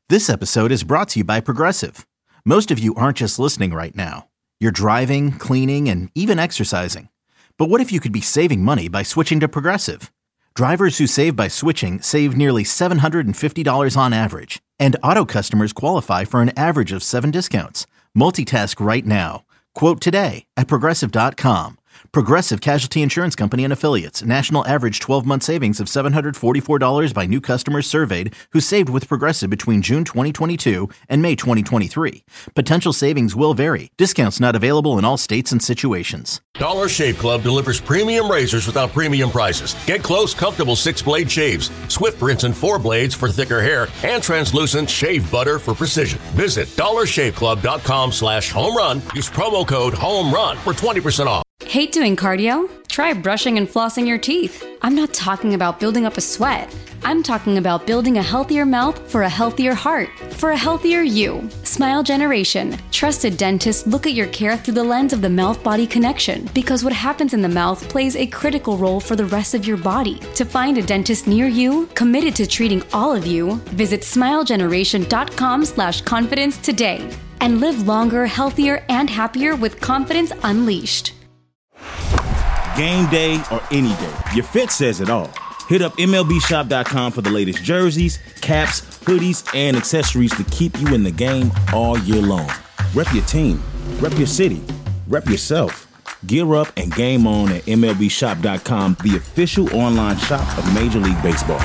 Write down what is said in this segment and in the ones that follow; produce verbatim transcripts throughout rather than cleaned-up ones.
This episode is brought to you by Progressive. Most of you aren't just listening right now. You're driving, cleaning, and even exercising. But what if you could be saving money by switching to Progressive? Drivers who save by switching save nearly seven hundred fifty dollars on average. And auto customers qualify for an average of seven discounts. Multitask right now. Quote today at Progressive dot com. Progressive Casualty Insurance Company and Affiliates. National average twelve-month savings of seven hundred forty-four dollars by new customers surveyed who saved with Progressive between June twenty twenty-two and May twenty twenty-three. Potential savings will vary. Discounts not available in all states and situations. Dollar Shave Club delivers premium razors without premium prices. Get close, comfortable six-blade shaves, swift rinse and four blades for thicker hair, and translucent shave butter for precision. Visit dollar shave club dot com slash home run. Use promo code HOMERUN for twenty percent off. Hate doing cardio? Try brushing and flossing your teeth. I'm not talking about building up a sweat. I'm talking about building a healthier mouth for a healthier heart, for a healthier you. Smile Generation. Trusted dentists look at your care through the lens of the mouth-body connection, because what happens in the mouth plays a critical role for the rest of your body. To find a dentist near you, committed to treating all of you, visit smile generation dot com slash confidence today. And live longer, healthier, and happier with confidence unleashed. Game day or any day, your fit says it all. Hit up M L B shop dot com for the latest jerseys, caps, hoodies, and accessories to keep you in the game all year long. Rep your team, rep your city, rep yourself. Gear up and game on at M L B shop dot com, the official online shop of Major League Baseball.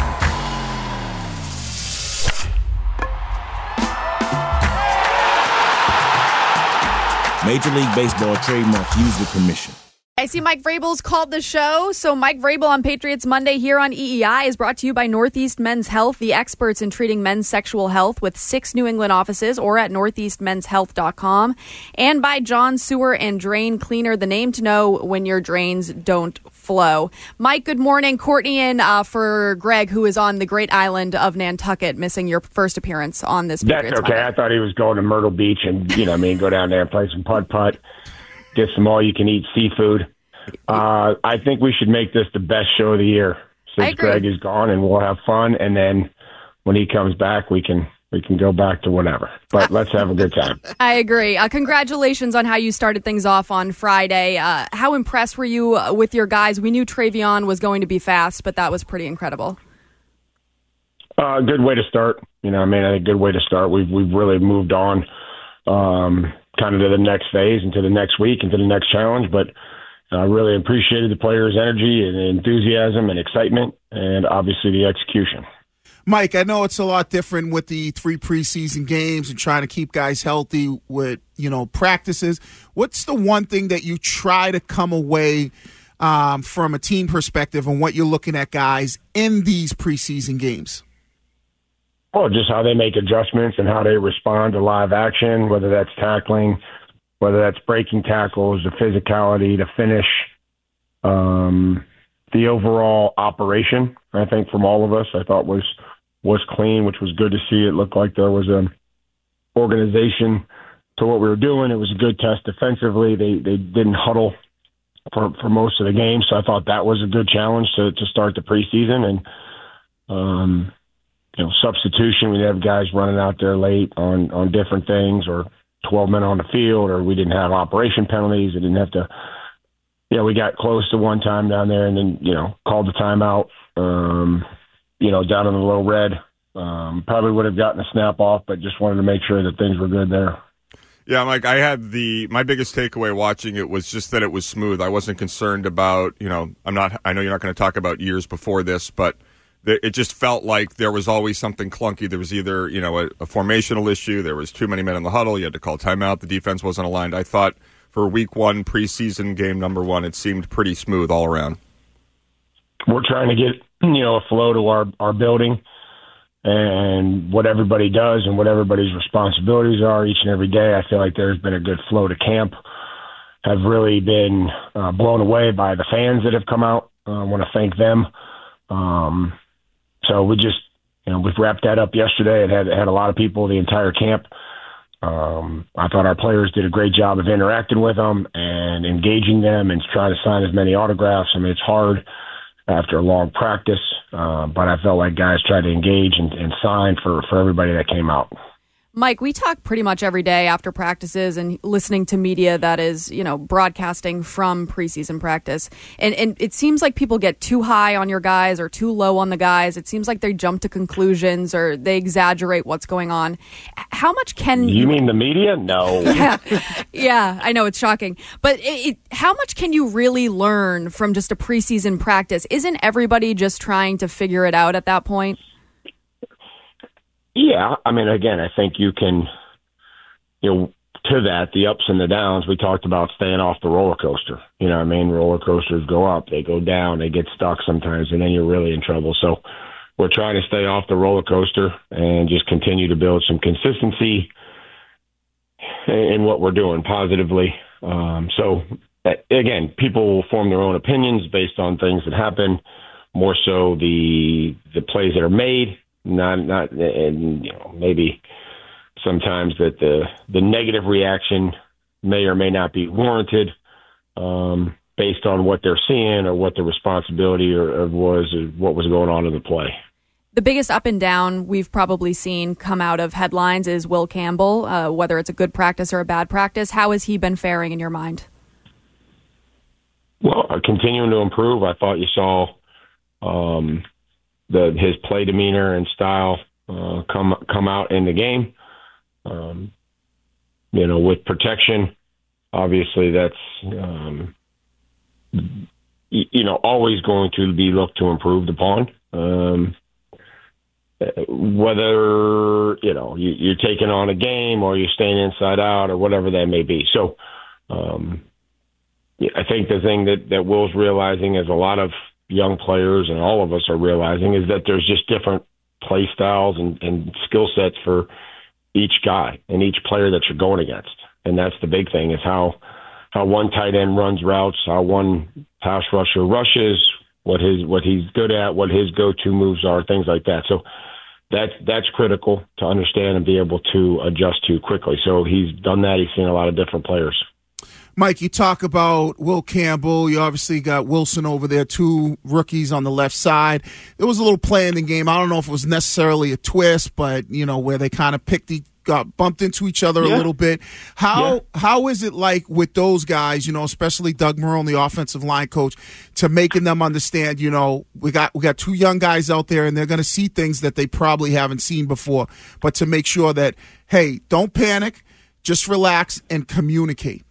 Major League Baseball trademark used with permission. I see Mike Vrabel's called the show. So Mike Vrabel on Patriots Monday here on E E I is brought to you by Northeast Men's Health, the experts in treating men's sexual health with six New England offices, or at northeast men's health dot com. And by John Sewer and Drain Cleaner, the name to know when your drains don't flow. Mike, good morning. Courtney in uh, for Greg, who is on the great island of Nantucket, missing your first appearance on this Patriots That's okay. Monday. I thought he was going to Myrtle Beach and, you know, I mean, go down there and play some putt-putt. Get some all-you-can-eat seafood. Uh, I think we should make this the best show of the year since Greg is gone, and we'll have fun. And then when he comes back, we can we can go back to whatever. But let's have a good time. I agree. Uh, congratulations on how you started things off on Friday. Uh, how impressed were you with your guys? We knew Travion was going to be fast, but that was pretty incredible. A uh, good way to start. You know, I mean, a good way to start. We've we've really moved on. Um, kind of to the next phase and to the next week and to the next challenge. But I really appreciated the players' energy and enthusiasm and excitement and obviously the execution. Mike, I know it's a lot different with the three preseason games and trying to keep guys healthy with, you know, practices. What's the one thing that you try to come away um, from a team perspective on what you're looking at guys in these preseason games? Well, just how they make adjustments and how they respond to live action, whether that's tackling, whether that's breaking tackles, the physicality, the finish, um, the overall operation, I think from all of us, I thought was was clean, which was good to see. It looked like there was an organization to what we were doing. It was a good test defensively. They they didn't huddle for, for most of the game, so I thought that was a good challenge to, to start the preseason. And, um you know, substitution, we'd have guys running out there late on, on different things, or twelve men on the field, or we didn't have operation penalties. It didn't have to, you know, we got close to one time down there and then, you know, called the timeout, um, you know, down in the low red. Um, probably would have gotten a snap off, but just wanted to make sure that things were good there. Yeah, Mike, I had the, my biggest takeaway watching it was just that it was smooth. I wasn't concerned about, you know, I'm not, I know you're not going to talk about years before this, but it just felt like there was always something clunky. There was either, you know, a, a formational issue. There was too many men in the huddle. You had to call timeout. The defense wasn't aligned. I thought for week one, preseason game number one, it seemed pretty smooth all around. We're trying to get, you know, a flow to our, our building and what everybody does and what everybody's responsibilities are each and every day. I feel like there's been a good flow to camp. Have really been uh, blown away by the fans that have come out. Uh, I want to thank them. Um, So we just, you know, we've wrapped that up yesterday. It had it had a lot of people, the entire camp. Um, I thought our players did a great job of interacting with them and engaging them and trying to sign as many autographs. I mean, it's hard after a long practice. Uh, but I felt like guys tried to engage and, and sign for, for everybody that came out. Mike, we talk pretty much every day after practices and listening to media that is, you know, broadcasting from preseason practice. And and it seems like people get too high on your guys or too low on the guys. It seems like they jump to conclusions or they exaggerate what's going on. How much can you mean the media? No. yeah, yeah, I know it's shocking. But it, it, how much can you really learn from just a preseason practice? Isn't everybody just trying to figure it out at that point? Yeah, I mean, again, I think you can, you know, to that, the ups and the downs, we talked about staying off the roller coaster. You know what I mean? Roller coasters go up, they go down, they get stuck sometimes, and then you're really in trouble. So we're trying to stay off the roller coaster and just continue to build some consistency in what we're doing positively. Um, so, again, people will form their own opinions based on things that happen, more so the the plays that are made. Not, not, and you know, maybe sometimes that the the negative reaction may or may not be warranted, um, based on what they're seeing or what the responsibility or, or was, or what was going on in the play. The biggest up and down we've probably seen come out of headlines is Will Campbell. Uh, whether it's a good practice or a bad practice, how has he been faring in your mind? Well, uh, continuing to improve. I thought you saw. Um, The, his play demeanor and style uh, come come out in the game. Um, you know, with protection, obviously that's um, y- you know always going to be looked to improved upon. Um, whether you know you, you're taking on a game or you're staying inside out or whatever that may be. So, um, I think the thing that that Will's realizing is a lot of young players and all of us are realizing is that there's just different play styles and, and skill sets for each guy and each player that you're going against. And that's the big thing is how, how one tight end runs routes, how one pass rusher rushes, what his, what he's good at, what his go-to moves are, things like that. So that's, that's critical to understand and be able to adjust to quickly. So he's done that. He's seen a lot of different players. Mike, you talk about Will Campbell. You obviously got Wilson over there, two rookies on the left side. There was a little play in the game. I don't know if it was necessarily a twist, but, you know, where they kind of picked the, got bumped into each other yeah. a little bit. How yeah. How is it like with those guys, you know, especially Doug Marrone, the offensive line coach, to making them understand, you know, we got we got two young guys out there and they're going to see things that they probably haven't seen before, but to make sure that, hey, don't panic, just relax and communicate.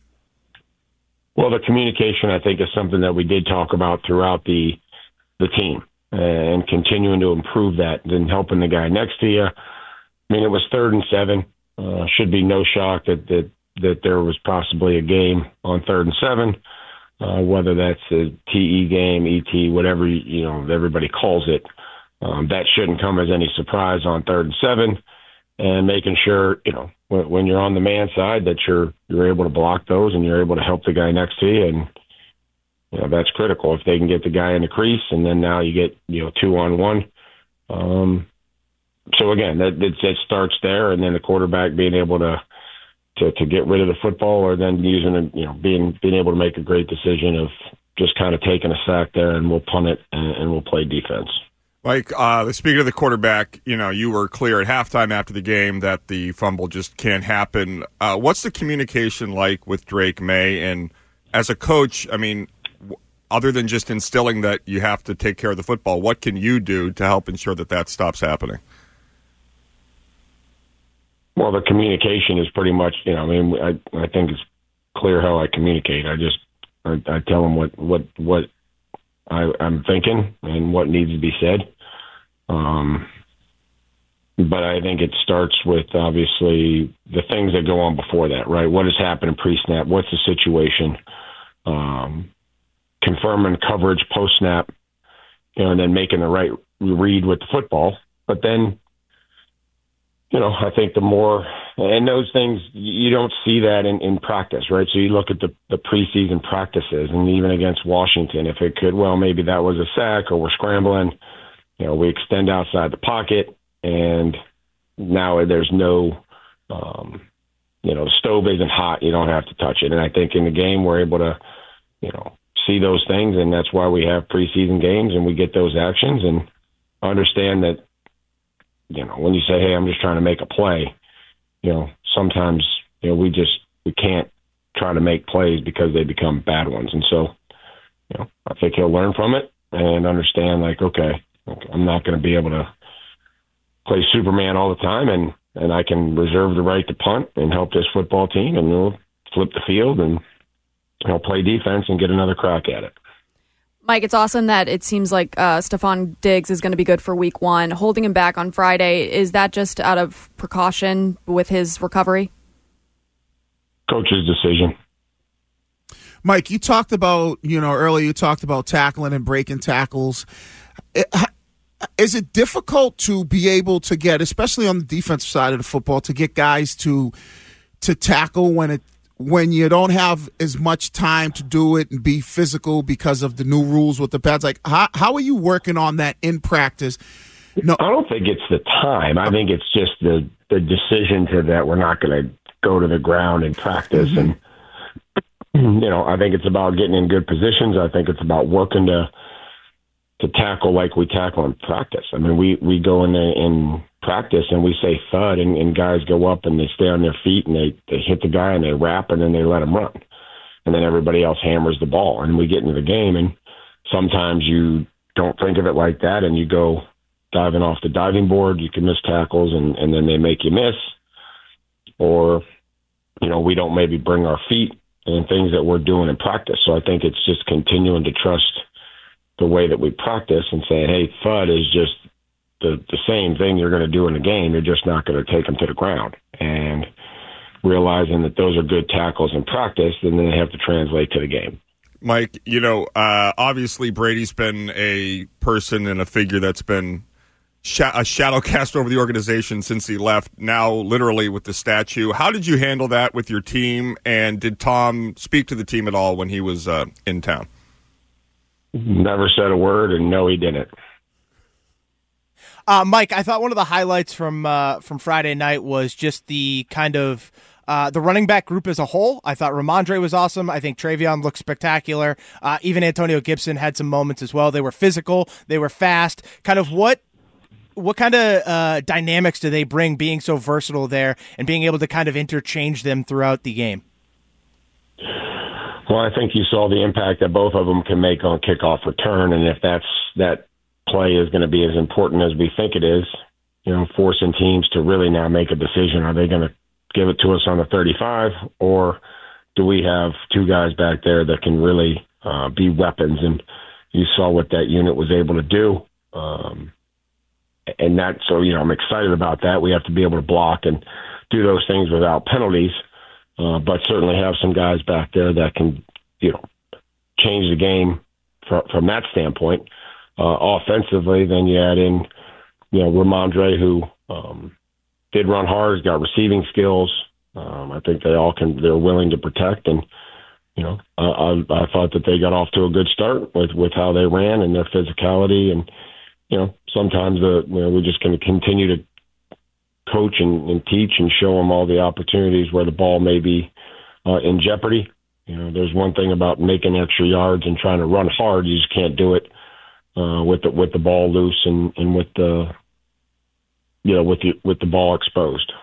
Well, the communication, I think, is something that we did talk about throughout the the team and continuing to improve that and helping the guy next to you. I mean, it was third and seven. Uh, should be no shock that, that, that there was possibly a game on third and seven, uh, whether that's a T E game, E T, whatever, you know, everybody calls it. Um, that shouldn't come as any surprise on third and seven. And making sure, you know, when, when you're on the man side that you're you're able to block those and you're able to help the guy next to you. And, you know, that's critical. If they can get the guy in the crease and then now you get, you know, two on one. Um, so, again, that, that, that starts there. And then the quarterback being able to, to, to get rid of the football or then using, a, you know, being being able to make a great decision of just kind of taking a sack there and we'll punt it and, and we'll play defense. Like, uh, speaking of the quarterback, you know, you were clear at halftime after the game that the fumble just can't happen. Uh, what's the communication like with Drake Maye? And as a coach, I mean, w- other than just instilling that you have to take care of the football, what can you do to help ensure that that stops happening? Well, the communication is pretty much, you know, I mean, I, I think it's clear how I communicate. I just, I, I tell them what, what, what, I, I'm thinking and what needs to be said. Um, but I think it starts with obviously the things that go on before that, right? What has happened in pre-snap? What's the situation? Um, confirming coverage post-snap, you know, and then making the right read with the football. But then, you know, I think the more, and those things, you don't see that in, in practice, right? So you look at the, the preseason practices, and even against Washington, if it could, well, maybe that was a sack or we're scrambling, you know, we extend outside the pocket, and now there's no, um, you know, the stove isn't hot, you don't have to touch it. And I think in the game, we're able to, you know, see those things, and that's why we have preseason games and we get those actions and understand that, you know, when you say, hey, I'm just trying to make a play, you know, sometimes, you know, we just, we can't try to make plays because they become bad ones. And so, you know, I think he'll learn from it and understand, like, okay, I'm not going to be able to play Superman all the time, and, and I can reserve the right to punt and help this football team, and we'll flip the field and, you know, play defense and get another crack at it. Mike, it's awesome that it seems like uh, Stephon Diggs is going to be good for week one. Holding him back on Friday, is that just out of precaution with his recovery? Coach's decision. Mike, you talked about, you know, earlier you talked about tackling and breaking tackles. Is it difficult to be able to get, especially on the defensive side of the football, to get guys to to tackle when it when you don't have as much time to do it and be physical because of the new rules with the pads? Like, how, how are you working on that in practice? No, I don't think it's the time. I think it's just the, the decision to that we're not going to go to the ground and practice. Mm-hmm. And, you know, I think it's about getting in good positions. I think it's about working to to tackle like we tackle in practice. I mean, we, we go in there in practice and we say thud, and, and guys go up and they stay on their feet and they, they hit the guy and they wrap and then they let him run. And then everybody else hammers the ball. And we get into the game, and sometimes you don't think of it like that and you go diving off the diving board. You can miss tackles and, and then they make you miss. Or, you know, we don't maybe bring our feet and things that we're doing in practice. So I think it's just continuing to trust the way that we practice and saying, hey, thud is just the, the same thing you're going to do in the game. You're just not going to take them to the ground. And realizing that those are good tackles in practice, and then they have to translate to the game. Mike, you know, uh, obviously Brady's been a person and a figure that's been sh- a shadow cast over the organization since he left, now literally with the statue. How did you handle that with your team, and did Tom speak to the team at all when he was uh, in town? Never said a word, and no, he didn't. Uh, Mike, I thought one of the highlights from uh, from Friday night was just the kind of uh, the running back group as a whole. I thought Ramondre was awesome. I think Travion looked spectacular. Uh, even Antonio Gibson had some moments as well. They were physical. They were fast. Kind of what what kind of uh, dynamics do they bring, being so versatile there and being able to kind of interchange them throughout the game? Well, I think you saw the impact that both of them can make on kickoff return, and if that's that play is going to be as important as we think it is, you know, forcing teams to really now make a decision. Are they going to give it to us on the thirty-five, or do we have two guys back there that can really uh, be weapons? And you saw what that unit was able to do. Um, and that, so, you know, I'm excited about that. We have to be able to block and do those things without penalties. Uh, but certainly have some guys back there that can, you know, change the game from, from that standpoint. Uh, offensively, then you add in, you know, Ramondre, who um, did run hard, has got receiving skills. Um, I think they all can, they're willing to protect. And, you know, I, I, I thought that they got off to a good start with, with how they ran and their physicality. And, you know, sometimes the, you know, we're just going to continue to coach and, and teach and show them all the opportunities where the ball may be uh, in jeopardy. You know, there's one thing about making extra yards and trying to run hard. You just can't do it uh, with the with the ball loose and, and with the you know with the with the ball exposed.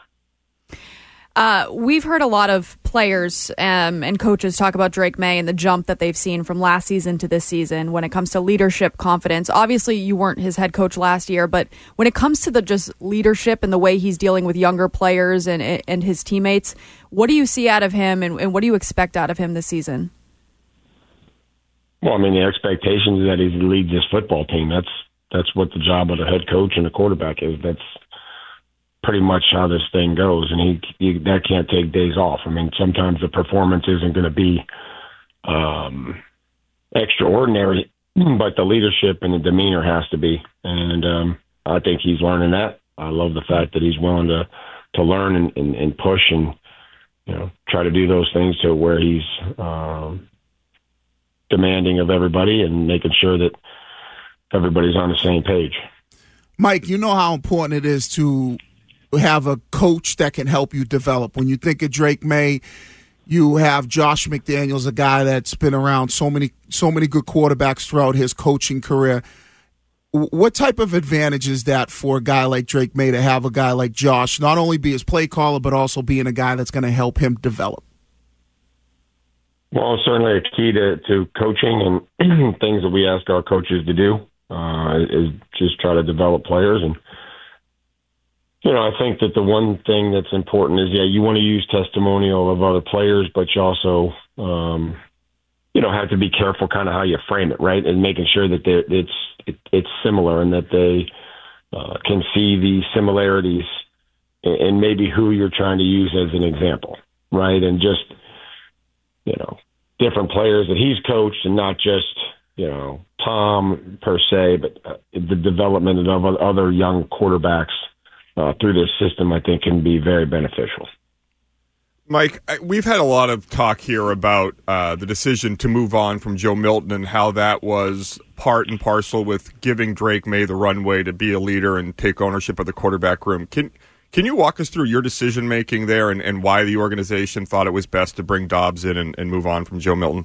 Uh, we've heard a lot of players um, and coaches talk about Drake Maye and the jump that they've seen from last season to this season when it comes to leadership, confidence. Obviously, you weren't his head coach last year, but when it comes to the just leadership and the way he's dealing with younger players and and his teammates, what do you see out of him, and, and what do you expect out of him this season? Well, I mean, the expectation is that he leads this football team. That's that's what the job of the head coach and the quarterback is. That's pretty much how this thing goes, and he, he that can't take days off. I mean, sometimes the performance isn't going to be um, extraordinary, but the leadership and the demeanor has to be, and um, I think he's learning that. I love the fact that he's willing to to learn and, and, and push and you know try to do those things to where he's um, demanding of everybody and making sure that everybody's on the same page. Mike, you know how important it is to have a coach that can help you develop. When you think of Drake Maye, You have Josh McDaniels, a guy that's been around so many so many good quarterbacks throughout his coaching career. What type of advantage is that for a guy like Drake Maye to have a guy like Josh, not only be his play caller, but also being a guy that's going to help him develop? Well, it's certainly a key to, to coaching and things that we ask our coaches to do uh, is just try to develop players. And, you know, I think that the one thing that's important is, yeah, you want to use testimonial of other players, but you also, um, you know, have to be careful kind of how you frame it, right? And making sure that it's it, it's similar and that they uh, can see the similarities and maybe who you're trying to use as an example, right? And just, you know, different players that he's coached and not just, you know, Tom per se, but uh, the development of other young quarterbacks uh, through this system, I think, can be very beneficial. Mike, we've had a lot of talk here about uh, the decision to move on from Joe Milton and how that was part and parcel with giving Drake Maye the runway to be a leader and take ownership of the quarterback room. Can Can you walk us through your decision-making there and, and why the organization thought it was best to bring Dobbs in and, and move on from Joe Milton?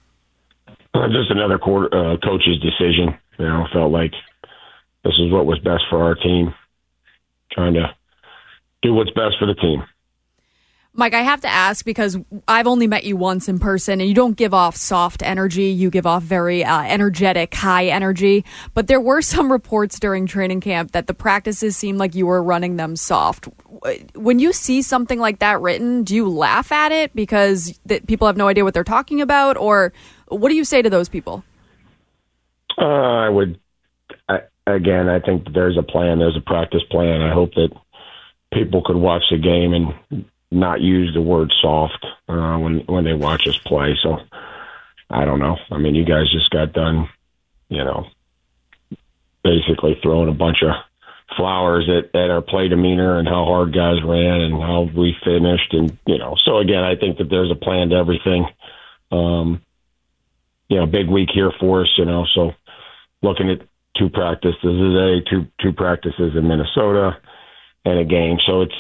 Uh, just another quarter, uh, coach's decision. You know, felt like this is what was best for our team, trying to do what's best for the team. Mike, I have to ask because I've only met you once in person, and you don't give off soft energy. You give off very uh, energetic, high energy. But there were some reports during training camp that the practices seemed like you were running them soft. When you see something like that written, do you laugh at it because that people have no idea what they're talking about? Or what do you say to those people? Uh, I would, I, again, I think there's a plan. There's a practice plan. I hope that people could watch the game and not use the word soft uh, when when they watch us play. So I don't know. I mean, you guys just got done, you know, basically throwing a bunch of flowers at, at our play demeanor and how hard guys ran and how we finished. And, you know, so again, I think that there's a plan to everything. Um, you know, big week here for us, you know, so looking at two practices today, two, two practices in Minnesota and a game. So it's,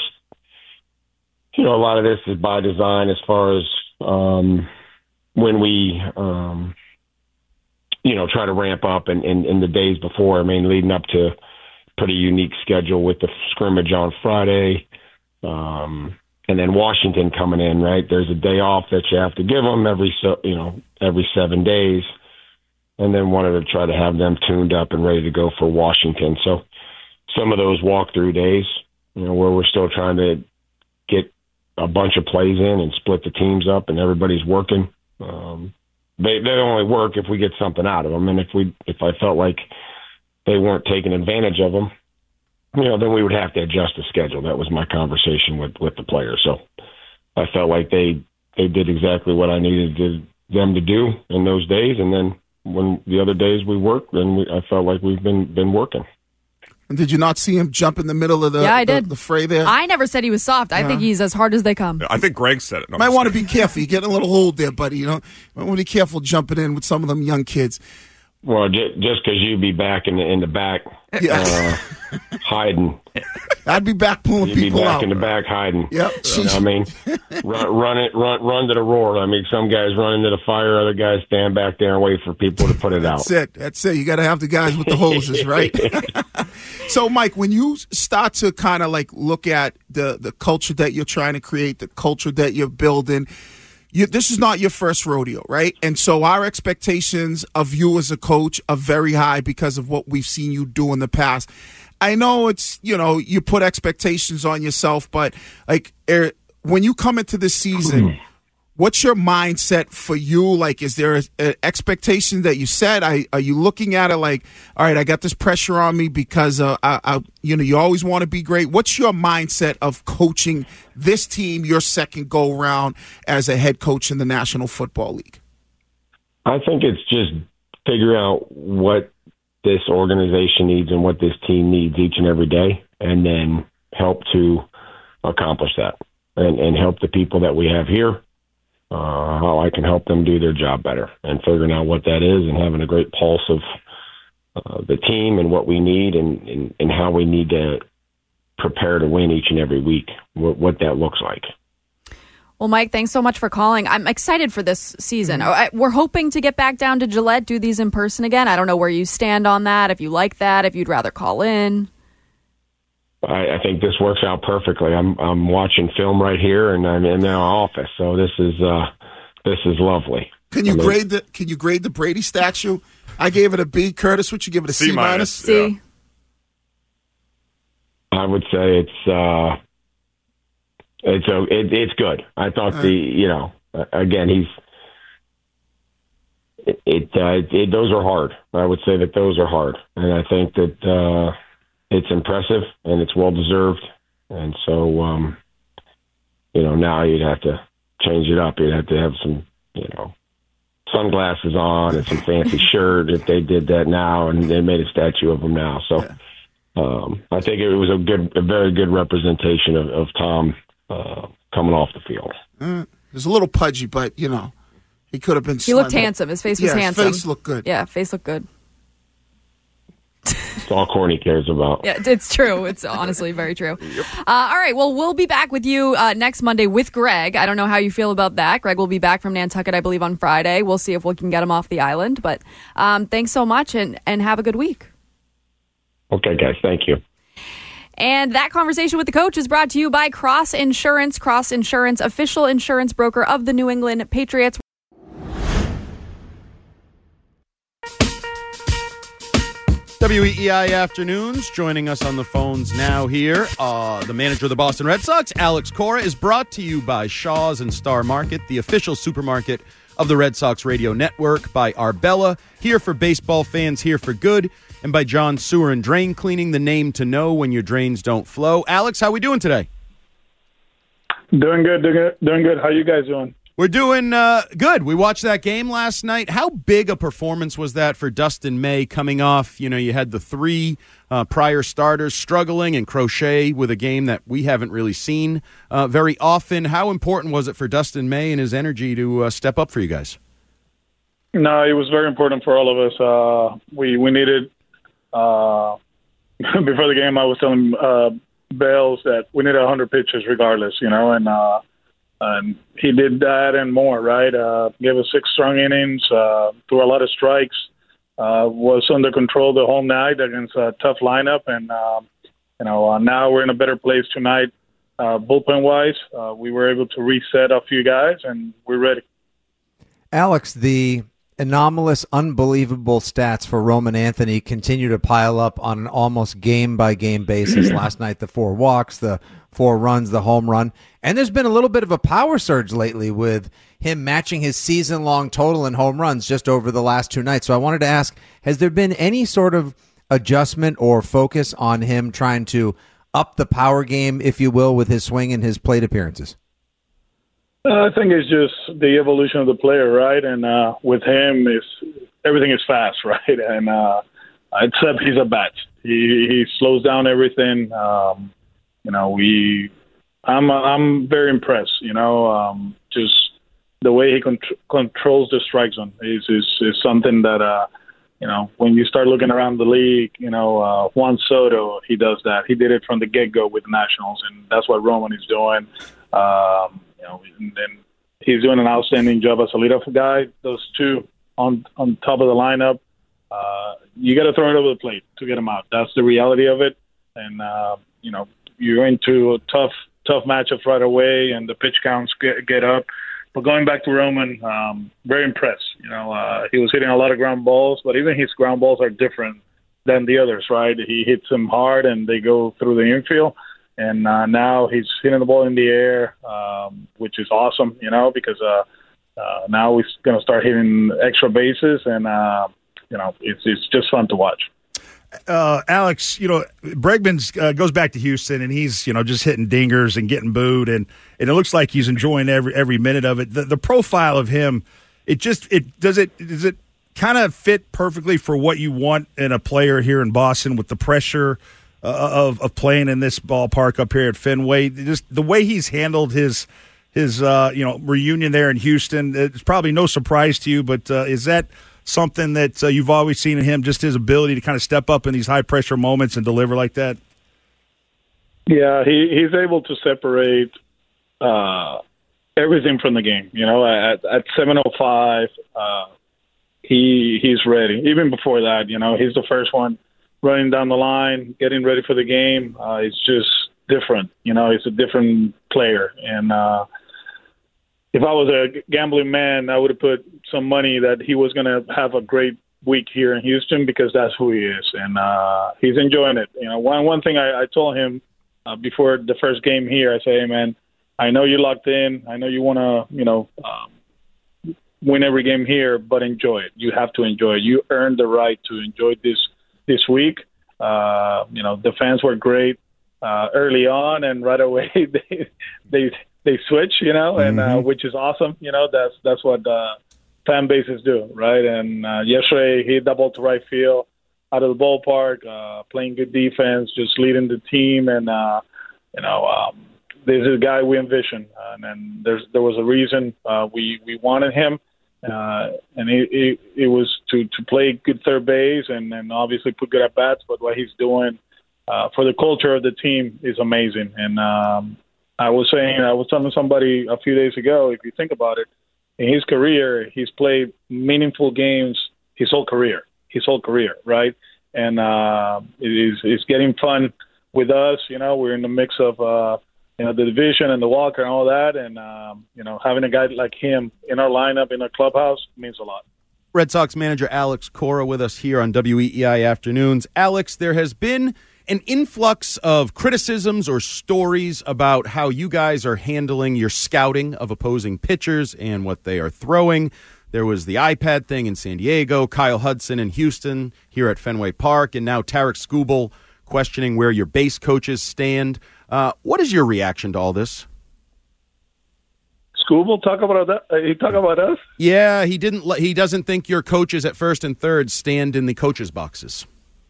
you know, a lot of this is by design as far as um, when we, um, you know, try to ramp up in, in, in the days before. I mean, leading up to pretty unique schedule with the scrimmage on Friday um, and then Washington coming in, right? There's a day off that you have to give them every, so, you know, every seven days. And then wanted to try to have them tuned up and ready to go for Washington. So some of those walkthrough days, you know, where we're still trying to get a bunch of plays in and split the teams up and everybody's working. Um, they they only work if we get something out of them. And if we if I felt like they weren't taking advantage of them, you know, then we would have to adjust the schedule. That was my conversation with, with the players. So I felt like they, they did exactly what I needed to, them to do in those days. And then when the other days we worked, then we, I felt like we've been, been working. And did you not see him jump in the middle of the, yeah, I the, did. the fray there? I never said he was soft. I Yeah. think he's as hard as they come. I think Greg said it. No, Might want to be careful. You're getting a little old there, buddy. You know, might want to be careful jumping in with some of them young kids. Well, just because you'd be back in the in the back, Yeah. uh, hiding. I'd be back pulling You'd be people back out. in the back hiding. Yep. You know what I mean, run, run it, run, run to the roar. I mean, some guys run into the fire, other guys stand back there and wait for people to put it out. That's it. That's it. You got to have the guys with the hoses, right? So, Mike, when you start to kind of like look at the the culture that you're trying to create, the culture that you're building, you, this is not your first rodeo, right? And so our expectations of you as a coach are very high because of what we've seen you do in the past. I know it's, you know, you put expectations on yourself, but like er, when you come into this season, what's your mindset for you? Like, is there an expectation that you set? I, are you looking at it like, all right, I got this pressure on me because, uh, I, I, you know, you always want to be great. What's your mindset of coaching this team, your second go round as a head coach in the National Football League? I think it's just figuring out what this organization needs and what this team needs each and every day, and then help to accomplish that and, and help the people that we have here, uh, how I can help them do their job better, and figuring out what that is and having a great pulse of uh, the team and what we need and, and, and how we need to prepare to win each and every week, what, what that looks like. Well, Mike, thanks so much for calling. I'm excited for this season. Mm-hmm. We're hoping to get back down to Gillette, do these in person again. I don't know where you stand on that, if you like that, if you'd rather call in. I, I think this works out perfectly. I'm I'm watching film right here, and I'm in our office, so this is uh, this is lovely. Can you I mean, grade the Can you grade the Brady statue? I gave it a B. Curtis, would you give it a C, C minus? C. Yeah. I would say it's uh, it's a it, it's good. I thought uh, the you know again he's it, it, uh, it, it those are hard. I would say that those are hard, and I think that uh, it's impressive and it's well deserved. And so um, you know now you'd have to change it up. You'd have to have some you know. sunglasses on and some fancy shirt if they did that now, and they made a statue of him now. So um, I think it was a good, a very good representation of, of Tom uh, coming off the field. Uh, it was a little pudgy, but you know he could have been. He looked handsome. His face was yeah, handsome. His face looked good. Yeah, face looked good. It's all Corny cares about. Yeah, it's true. It's honestly very true. Yep. Uh, all right. Well, we'll be back with you uh, next Monday with Greg. I don't know how you feel about that. Greg will be back from Nantucket, I believe, on Friday. We'll see if we can get him off the island. But um, thanks so much, and, and have a good week. Okay, guys. Thank you. And that conversation with the coach is brought to you by Cross Insurance. Cross Insurance, official insurance broker of the New England Patriots. W E E I Afternoons, joining us on the phones now here. Uh, the manager of the Boston Red Sox, Alex Cora, is brought to you by Shaw's and Star Market, the official supermarket of the Red Sox Radio Network, by Arbella, here for baseball fans, here for good, and by John Sewer and Drain Cleaning, the name to know when your drains don't flow. Alex, how we doing today? Doing good, doing good. Doing good. How you guys doing? We're doing uh, good. We watched that game last night. How big a performance was that for Dustin May coming off? You know, you had the three uh, prior starters struggling and Crochet with a game that we haven't really seen uh, very often. How important was it for Dustin May and his energy to uh, step up for you guys? No, it was very important for all of us. Uh, we we needed, uh, before the game, I was telling uh, Bales that we needed one hundred pitches regardless, you know, and uh, And he did that and more, right? Uh, gave us six strong innings, uh, threw a lot of strikes, uh, was under control the whole night against a tough lineup. And, uh, you know, uh, now we're in a better place tonight, uh, bullpen-wise. Uh, we were able to reset a few guys, and we're ready. Alex, the anomalous, unbelievable stats for Roman Anthony continue to pile up on an almost game-by-game basis. Last night, the four walks, the four runs, the home run. And there's been a little bit of a power surge lately with him matching his season-long total in home runs just over the last two nights. So I wanted to ask, has there been any sort of adjustment or focus on him trying to up the power game, if you will, with his swing and his plate appearances? Uh, I think it's just the evolution of the player, right? And uh, with him, it's, everything is fast, right? And uh, except he's a bat. He, he slows down everything. Um, you know, we, I'm I'm very impressed. You know, um, just the way he con- controls the strike zone is is, is something that uh, you know, when you start looking around the league, you know, uh, Juan Soto, he does that. He did it from the get go with the Nationals, and that's what Roman is doing. Um, you know, and, and he's doing an outstanding job as a leadoff guy. Those two on on top of the lineup, uh, you got to throw it over the plate to get them out. That's the reality of it, and uh, you know. You're into a tough, tough matchup right away, and the pitch counts get, get up. But going back to Roman, um, very impressed. You know, uh, he was hitting a lot of ground balls, but even his ground balls are different than the others, right? He hits them hard, and they go through the infield. And uh, now he's hitting the ball in the air, um, which is awesome, you know, because uh, uh, now he's going to start hitting extra bases, and, uh, you know, it's it's just fun to watch. Uh, Alex, you know, Bregman uh, goes back to Houston, and he's, you know, just hitting dingers and getting booed, and, and it looks like he's enjoying every every minute of it. The, the profile of him, it just it does it does it kind of fit perfectly for what you want in a player here in Boston with the pressure uh, of of playing in this ballpark up here at Fenway. Just the way he's handled his his uh, you know reunion there in Houston. It's probably no surprise to you, but uh, is that something that uh, you've always seen in him, just his ability to kind of step up in these high-pressure moments and deliver like that? Yeah, he, he's able to separate uh, everything from the game. You know, at at seven oh five, uh, he he's ready. Even before that, you know, he's the first one running down the line, getting ready for the game. Uh, it's just different. You know, he's a different player. And uh, if I was a gambling man, I would have put some money that he was going to have a great week here in Houston because that's who he is, and uh, he's enjoying it. You know, one one thing I, I told him uh, before the first game here, I say, hey man, I know you're locked in. I know you want to, you know, um, win every game here, but enjoy it. You have to enjoy it. You earned the right to enjoy this this week. Uh, you know, the fans were great uh, early on, and right away they they they switch. You know, and uh, which is awesome. You know, that's that's what uh, fan bases do, right? And uh, yesterday he doubled to right field out of the ballpark, uh, playing good defense, just leading the team, and uh, you know. Um, This is a guy we envisioned, uh, and then there's, there was a reason uh, we we wanted him, uh, and it, it, it was to, to play good third base and, and obviously put good at bats. But what he's doing uh, for the culture of the team is amazing. And um, I was saying, I was telling somebody a few days ago, if you think about it, in his career, he's played meaningful games his whole career, his whole career, right? And uh, it is it's getting fun with us. You know, we're in the mix of. Uh, You know, the division and the walker and all that. And, um, you know, having a guy like him in our lineup, in our clubhouse, means a lot. Red Sox manager Alex Cora with us here on W E E I Afternoons. Alex, there has been an influx of criticisms or stories about how you guys are handling your scouting of opposing pitchers and what they are throwing. There was the iPad thing in San Diego, Kyle Hudson in Houston, here at Fenway Park, and now Tarik Skubal questioning where your base coaches stand. Uh, what is your reaction to all this? Skubal talk about that? Uh, he talk about us? Yeah, he didn't. He doesn't think your coaches at first and third stand in the coaches' boxes.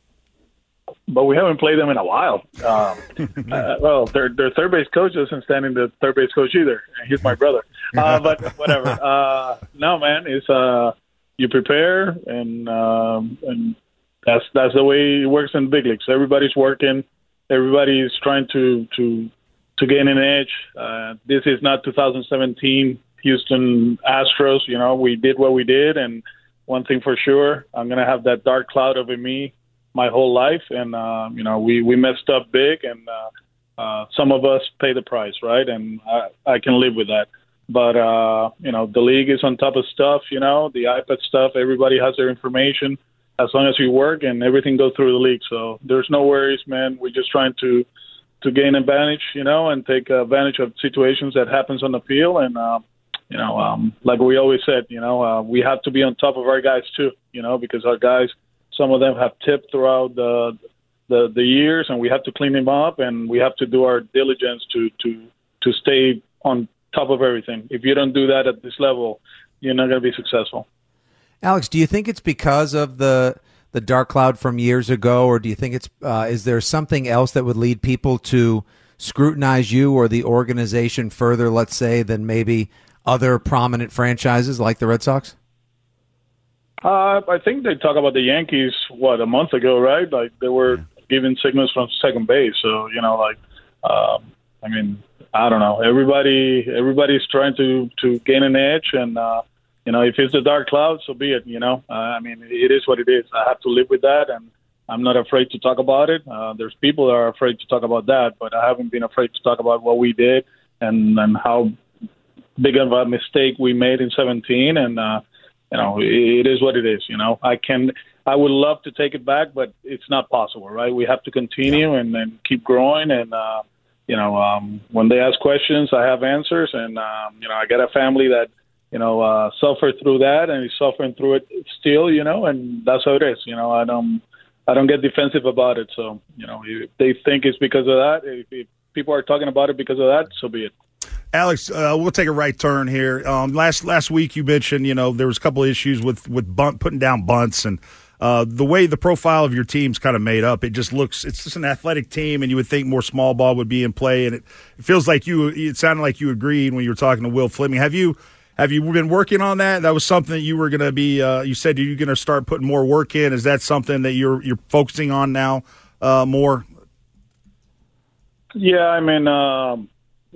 But we haven't played them in a while. Um, uh, well, their their third base coach doesn't stand in the third base coach either. He's my brother. Uh, but whatever. Uh, no, man, it's uh, you prepare, and um, and that's that's the way it works in the big leagues. Everybody's working. Everybody's trying to, to to gain an edge. Uh, this is not two thousand seventeen Houston Astros. You know, we did what we did, and one thing for sure, I'm going to have that dark cloud over me my whole life. And, uh, you know, we, we messed up big, and uh, uh, some of us pay the price, right? And I, I can live with that. But, uh, you know, the league is on top of stuff, you know, the iPad stuff. Everybody has their information. As long as we work and everything goes through the league. So there's no worries, man. We're just trying to to gain advantage, you know, and take advantage of situations that happens on the field. And, uh, you know, um, like we always said, you know, uh, we have to be on top of our guys too, you know, because our guys, some of them have tipped throughout the the, the years, and we have to clean them up, and we have to do our diligence to, to, to stay on top of everything. If you don't do that at this level, you're not going to be successful. Alex, do you think it's because of the the dark cloud from years ago, or do you think it's uh, is there something else that would lead people to scrutinize you or the organization further, let's say, than maybe other prominent franchises like the Red Sox? Uh, I think they talk about the Yankees, what, a month ago, right? Like they were giving signals from second base. So, you know, like, um, I mean, I don't know. Everybody, everybody's trying to, to gain an edge, and, uh, you know, if it's a dark cloud, so be it, you know. Uh, I mean, it is what it is. I have to live with that, and I'm not afraid to talk about it. Uh, there's people that are afraid to talk about that, but I haven't been afraid to talk about what we did and, and how big of a mistake we made in seventeen. And, uh, you know, it, it is what it is, you know. I can, I would love to take it back, but it's not possible, right? We have to continue and, and keep growing. And, uh, you know, um, when they ask questions, I have answers. And, um, you know, I got a family that, you know, uh, suffer through that, and he's suffering through it still, you know, and that's how it is. You know, I don't, I don't get defensive about it. So, you know, if they think it's because of that, if, if people are talking about it because of that, so be it. Alex, uh, we'll take a right turn here. Um, last last week you mentioned, you know, there was a couple of issues with with bunt, putting down bunts, and uh, the way the profile of your team's kind of made up. It just looks, it's just an athletic team, and you would think more small ball would be in play, and it, it feels like you. It sounded like you agreed when you were talking to Will Fleming. Have you? Have you been working on that? That was something that you were going to be. Uh, you said you're going to start putting more work in. Is that something that you're you're focusing on now uh, more? Yeah, I mean, um,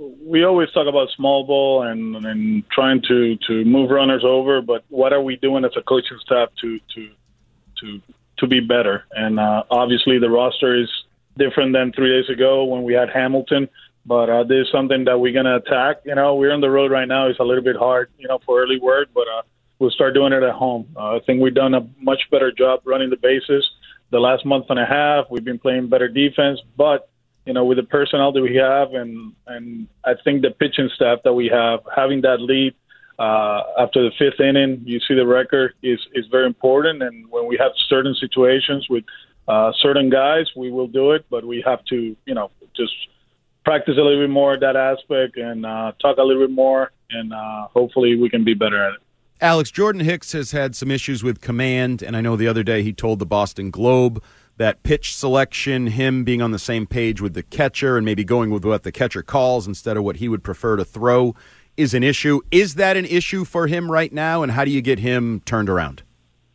we always talk about small ball and, and trying to, to move runners over, but what are we doing as a coaching staff to to to to be better? And uh, obviously the roster is different than three days ago when we had Hamilton, but uh, this is something that we're going to attack. You know, we're on the road right now. It's a little bit hard, you know, for early work, but uh, we'll start doing it at home. Uh, I think we've done a much better job running the bases the last month and a half. We've been playing better defense, but you know, with the personnel that we have, and and I think the pitching staff that we have, having that lead uh, after the fifth inning, you see the record is is very important. And when we have certain situations with uh, certain guys, we will do it, but we have to, you know, just practice a little bit more that aspect and uh, talk a little bit more, and uh, hopefully we can be better at it. Alex, Jordan Hicks has had some issues with command, and I know the other day he told the Boston Globe that pitch selection, him being on the same page with the catcher and maybe going with what the catcher calls instead of what he would prefer to throw, is an issue. Is that an issue for him right now, and how do you get him turned around?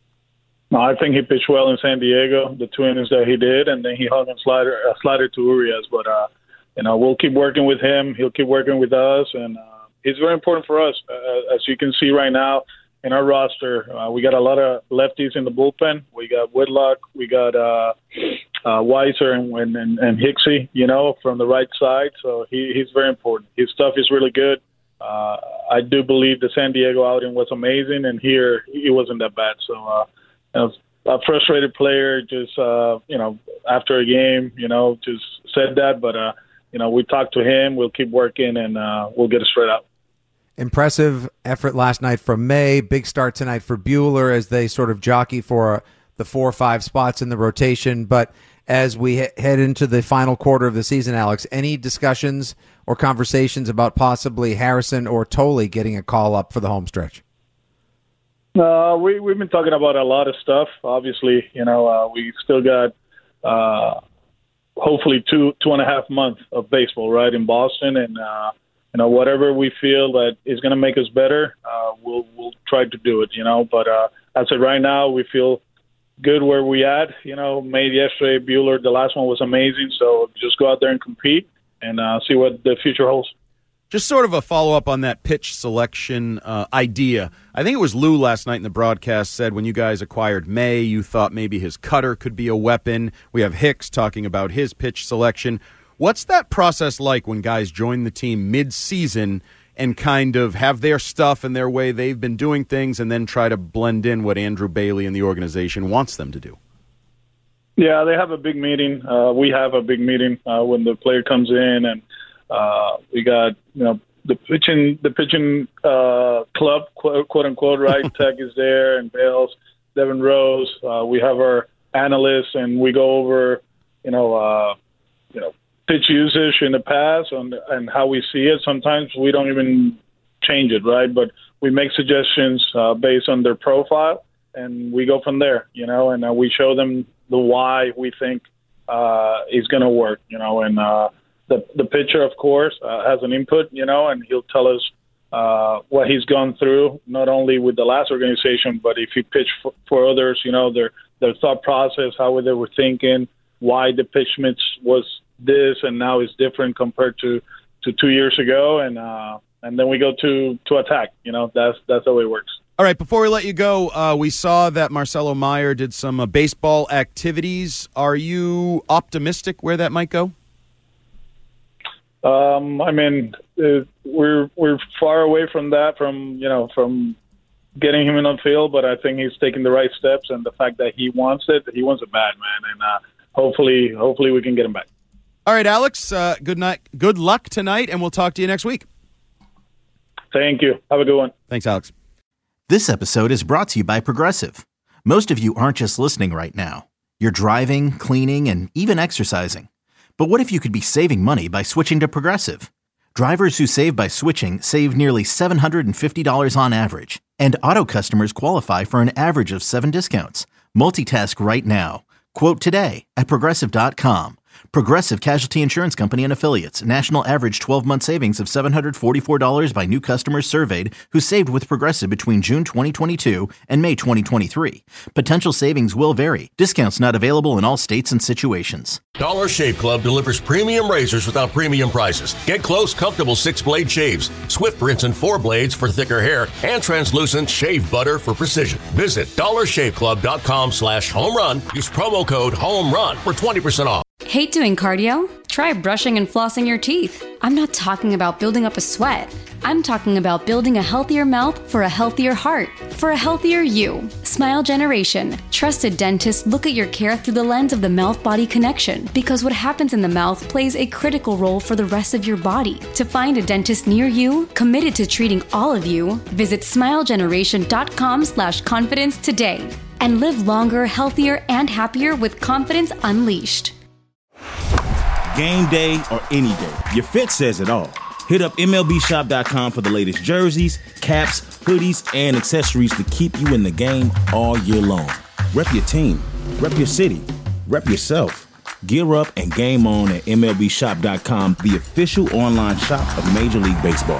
No, I think he pitched well in San Diego, the two innings that he did, and then he hung a slider, a slider to Urias. But, uh, you know, we'll keep working with him. He'll keep working with us, and uh, he's very important for us. Uh, as you can see right now, in our roster, uh, we got a lot of lefties in the bullpen. We got Whitlock, we got uh, uh, Weiser and, and, and Hicksy, you know, from the right side. So he, he's very important. His stuff is really good. Uh, I do believe the San Diego outing was amazing, and here he wasn't that bad. So uh, you know, a frustrated player just, uh, you know, after a game, you know, just said that. But, uh, you know, we talked to him. We'll keep working, and uh, we'll get it straight out. Impressive effort last night from May. Big start tonight for Buehler as they sort of jockey for the four or five spots in the rotation. But as we he- head into the final quarter of the season, Alex, any discussions or conversations about possibly Harrison or Tolley getting a call up for the home stretch? Uh, we, we've been talking about a lot of stuff. Obviously, you know, uh, we still got uh, hopefully two, two and a half months of baseball, right, in Boston. And, uh, You know, whatever we feel that is going to make us better, uh, we'll we'll try to do it. You know, but uh, as of right now, we feel good where we at. You know, made yesterday, Buehler, the last one was amazing. So just go out there and compete and uh, see what the future holds. Just sort of a follow-up on that pitch selection uh, idea. I think it was Lou last night in the broadcast said when you guys acquired May, you thought maybe his cutter could be a weapon. We have Hicks talking about his pitch selection. What's that process like when guys join the team mid-season and kind of have their stuff and their way they've been doing things and then try to blend in what Andrew Bailey and the organization wants them to do? Yeah, they have a big meeting. Uh, we have a big meeting uh, when the player comes in, and uh, we got, you know, the pitching the pitching uh, club, quote, quote unquote, right? Tech is there, and Bales, Devin Rose. Uh, we have our analysts, and we go over, you know, uh, you know, pitch usage in the past and, and how we see it. Sometimes we don't even change it, right? But we make suggestions uh, based on their profile, and we go from there, you know, and uh, we show them the why we think uh, is going to work, you know, and uh, the, the pitcher, of course, uh, has an input, you know, and he'll tell us uh, what he's gone through, not only with the last organization, but if he pitched for, for others, you know, their, their thought process, how they were thinking, why the pitch mix was this and now is different compared to, to two years ago, and uh, and then we go to, to attack. You know, that's that's the way it works. All right, before we let you go, uh, we saw that Marcelo Meyer did some uh, baseball activities. Are you optimistic where that might go? Um, I mean, uh, we're we're far away from that, from you know, from getting him in on field, but I think he's taking the right steps, and the fact that he wants it, he wants it bad, man, and uh, hopefully, hopefully we can get him back. All right, Alex, uh, good night, good luck tonight, and we'll talk to you next week. Thank you. Have a good one. Thanks, Alex. This episode is brought to you by Progressive. Most of you aren't just listening right now. You're driving, cleaning, and even exercising. But what if you could be saving money by switching to Progressive? Drivers who save by switching save nearly seven hundred fifty dollars on average. And auto customers qualify for an average of seven discounts. Multitask right now. Quote today at Progressive dot com. Progressive Casualty Insurance Company and Affiliates. National average twelve-month savings of seven hundred forty-four dollars by new customers surveyed who saved with Progressive between June twenty twenty-two and May twenty twenty-three. Potential savings will vary. Discounts not available in all states and situations. Dollar Shave Club delivers premium razors without premium prices. Get close, comfortable six-blade shaves, Swift rinse and four blades for thicker hair, and translucent shave butter for precision. Visit dollar shave club dot com slash home run. Use promo code HOMERUN for twenty percent off. Hate doing cardio? Try brushing and flossing your teeth. I'm not talking about building up a sweat. I'm talking about building a healthier mouth for a healthier heart, for a healthier you. Smile Generation. Trusted dentists look at your care through the lens of the mouth-body connection, because what happens in the mouth plays a critical role for the rest of your body. To find a dentist near you, committed to treating all of you, visit smile generation dot com slash confidence today. And live longer, healthier, and happier with confidence unleashed. Game day or any day, your fit says it all. Hit up M L B shop dot com for the latest jerseys, caps, hoodies, and accessories to keep you in the game all year long. Rep your team, rep your city, rep yourself. Gear up and game on at M L B shop dot com, the official online shop of Major League Baseball.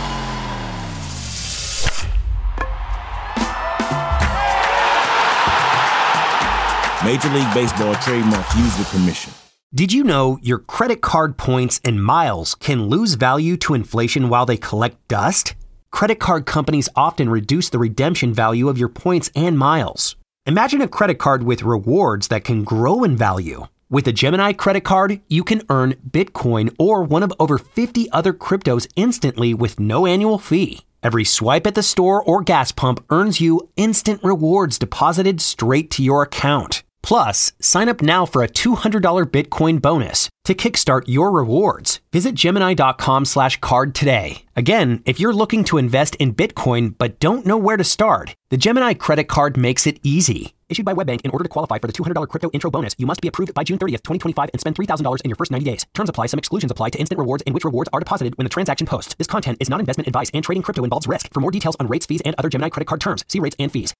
Major League Baseball trademark used with permission. Did you know your credit card points and miles can lose value to inflation while they collect dust? Credit card companies often reduce the redemption value of your points and miles. Imagine a credit card with rewards that can grow in value. With a Gemini credit card, you can earn Bitcoin or one of over fifty other cryptos instantly with no annual fee. Every swipe at the store or gas pump earns you instant rewards deposited straight to your account. Plus, sign up now for a two hundred dollars Bitcoin bonus to kickstart your rewards. Visit Gemini dot com slash card today. Again, if you're looking to invest in Bitcoin but don't know where to start, the Gemini credit card makes it easy. Issued by WebBank, in order to qualify for the two hundred dollars crypto intro bonus, you must be approved by June thirtieth, twenty twenty-five and spend three thousand dollars in your first ninety days. Terms apply. Some exclusions apply to instant rewards in which rewards are deposited when the transaction posts. This content is not investment advice, and trading crypto involves risk. For more details on rates, fees, and other Gemini credit card terms, see rates and fees.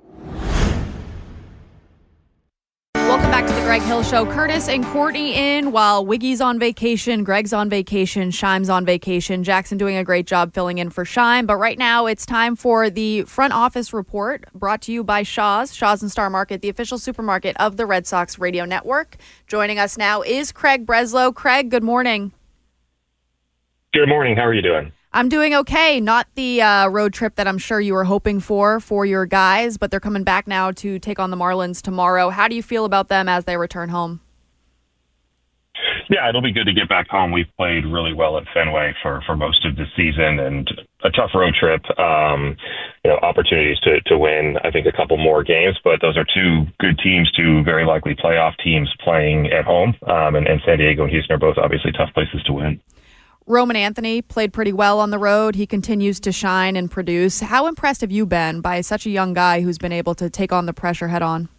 Welcome back to the Greg Hill Show. Curtis and Courtney in while Wiggy's on vacation, Greg's on vacation, Shime's on vacation. Jackson doing a great job filling in for Shime. But right now it's time for the front office report brought to you by Shaw's, Shaw's and Star Market, the official supermarket of the Red Sox radio network. Joining us now is Craig Breslow. Craig, good morning. Good morning. How are you doing? I'm doing okay. Not the uh, road trip that I'm sure you were hoping for for your guys, but they're coming back now to take on the Marlins tomorrow. How do you feel about them as they return home? Yeah, it'll be good to get back home. We've played really well at Fenway for, for most of the season, and a tough road trip. Um, you know, opportunities to, to win, I think, a couple more games, but those are two good teams, two very likely playoff teams playing at home, um, and, and San Diego and Houston are both obviously tough places to win. Roman Anthony played pretty well on the road. He continues to shine and produce. How impressed have you been by such a young guy who's been able to take on the pressure head on?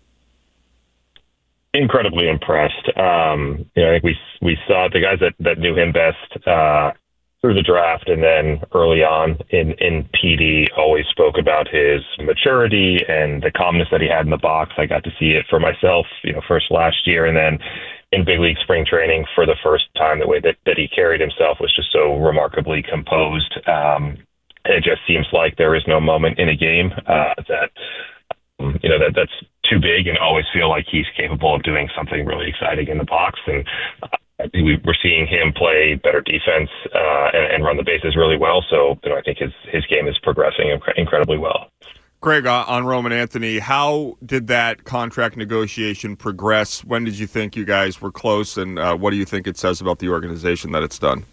Incredibly impressed. Um, you know, I think we we saw the guys that, that knew him best uh, through the draft and then early on in, in P D always spoke about his maturity and the calmness that he had in the box. I got to see it for myself, you know, first last year, and then in big league spring training for the first time. The way that, that he carried himself was just so remarkably composed. Um, it just seems like there is no moment in a game uh, that, um, you know, that that's too big, and always feel like he's capable of doing something really exciting in the box. And uh, I think we, we're seeing him play better defense uh, and, and run the bases really well. So, you know, I think his, his game is progressing inc- incredibly well. Greg, uh, on Roman Anthony, how did that contract negotiation progress? When did you think you guys were close, and uh, what do you think it says about the organization that it's done?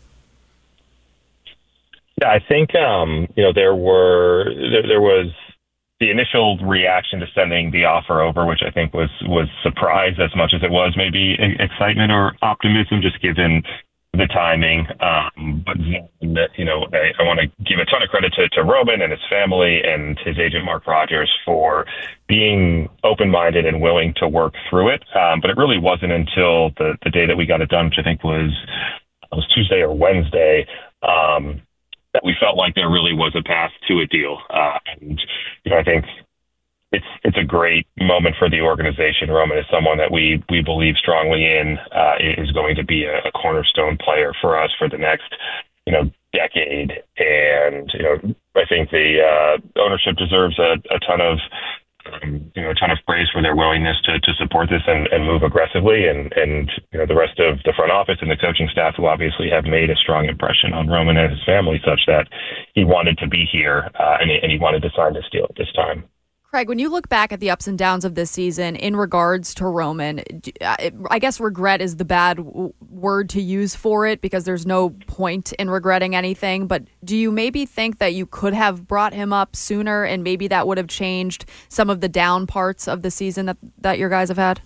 Yeah, I think um, you know there were there, there was the initial reaction to sending the offer over, which I think was was surprise as much as it was maybe excitement or optimism, just given the timing. Um, but, you know, I, I want to give a ton of credit to, to Roman and his family and his agent, Mark Rogers, for being open-minded and willing to work through it. Um, but it really wasn't until the, the day that we got it done, which I think was, was Tuesday or Wednesday, um, that we felt like there really was a path to a deal. Uh, and, you know, I think it's it's a great moment for the organization. Roman is someone that we we believe strongly in, uh, is going to be a, a cornerstone player for us for the next, you know, decade. And, you know, I think the uh, ownership deserves a, a ton of, um, you know, a ton of praise for their willingness to, to support this and, and move aggressively. And, and, you know, the rest of the front office and the coaching staff who obviously have made a strong impression on Roman and his family such that he wanted to be here uh, and, he, and he wanted to sign this deal at this time. Craig, when you look back at the ups and downs of this season in regards to Roman, I guess regret is the bad w- word to use for it because there's no point in regretting anything. But do you maybe think that you could have brought him up sooner and maybe that would have changed some of the down parts of the season that, that your guys have had?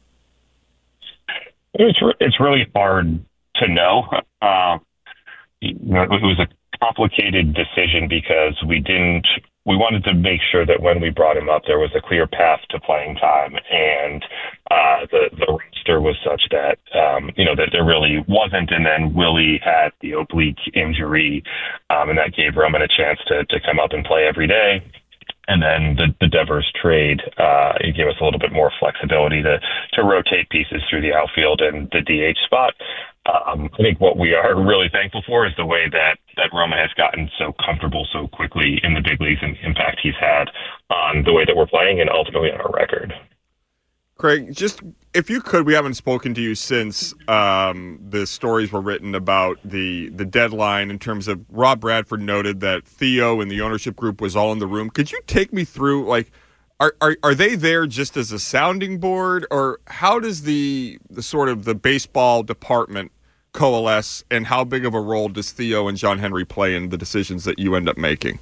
It's, re- it's really hard to know. Uh, you know, it was a complicated decision because we didn't we wanted to make sure that when we brought him up, there was a clear path to playing time. And uh, the, the roster was such that, um, you know, that there really wasn't. And then Willie had the oblique injury, um, and that gave Roman a chance to, to come up and play every day. And then the, the Devers trade, uh, it gave us a little bit more flexibility to, to rotate pieces through the outfield and the D H spot. Um, I think what we are really thankful for is the way that, that Roman has gotten so comfortable so quickly in the big leagues and the impact he's had on the way that we're playing and ultimately on our record. Craig, just if you could, we haven't spoken to you since um, the stories were written about the the deadline in terms of Rob Bradford noted that Theo and the ownership group was all in the room. Could you take me through, like, are are, are they there just as a sounding board, or how does the the sort of the baseball department coalesce, and how big of a role does Theo and John Henry play in the decisions that you end up making?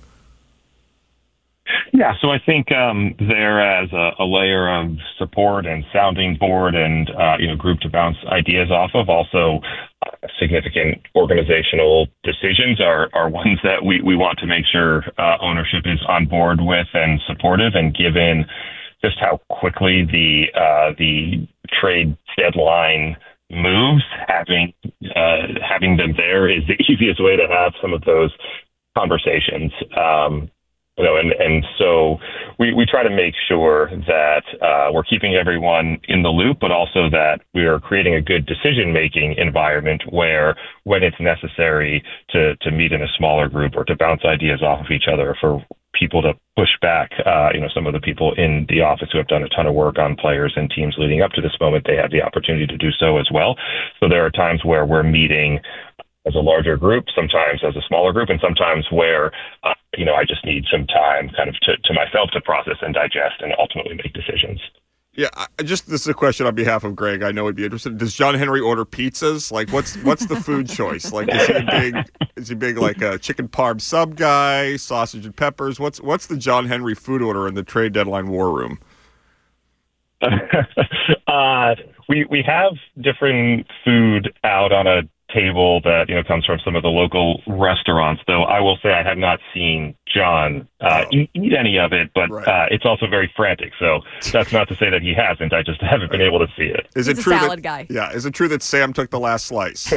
Yeah, so I think um, there as a, a layer of support and sounding board and, uh, you know, group to bounce ideas off of. Also, uh, significant organizational decisions are, are ones that we, we want to make sure uh, ownership is on board with and supportive. And given just how quickly the uh, the trade deadline moves, having uh, having them there is the easiest way to have some of those conversations. Um, You know, and, and so we, we try to make sure that uh, we're keeping everyone in the loop, but also that we are creating a good decision-making environment where, when it's necessary to, to meet in a smaller group or to bounce ideas off of each other, for people to push back, uh, you know, some of the people in the office who have done a ton of work on players and teams leading up to this moment, they have the opportunity to do so as well. So there are times where we're meeting as a larger group, sometimes as a smaller group, and sometimes where, uh, you know, I just need some time kind of to, to myself to process and digest and ultimately make decisions. Yeah, I just this is a question on behalf of Greg. I know would be interested. Does John Henry order pizzas? Like, what's what's the food choice? Like, is he a big is he big like a chicken parm sub guy, sausage and peppers? What's what's the John Henry food order in the trade deadline war room? uh, we we have different food out on a table that, you know, comes from some of the local restaurants, though I will say I have not seen John uh, oh. eat, eat any of it, but right. uh, it's also very frantic. So that's not to say that he hasn't. I just haven't been able to see it. Is He's it true a salad that, guy. Yeah. Is it true that Sam took the last slice?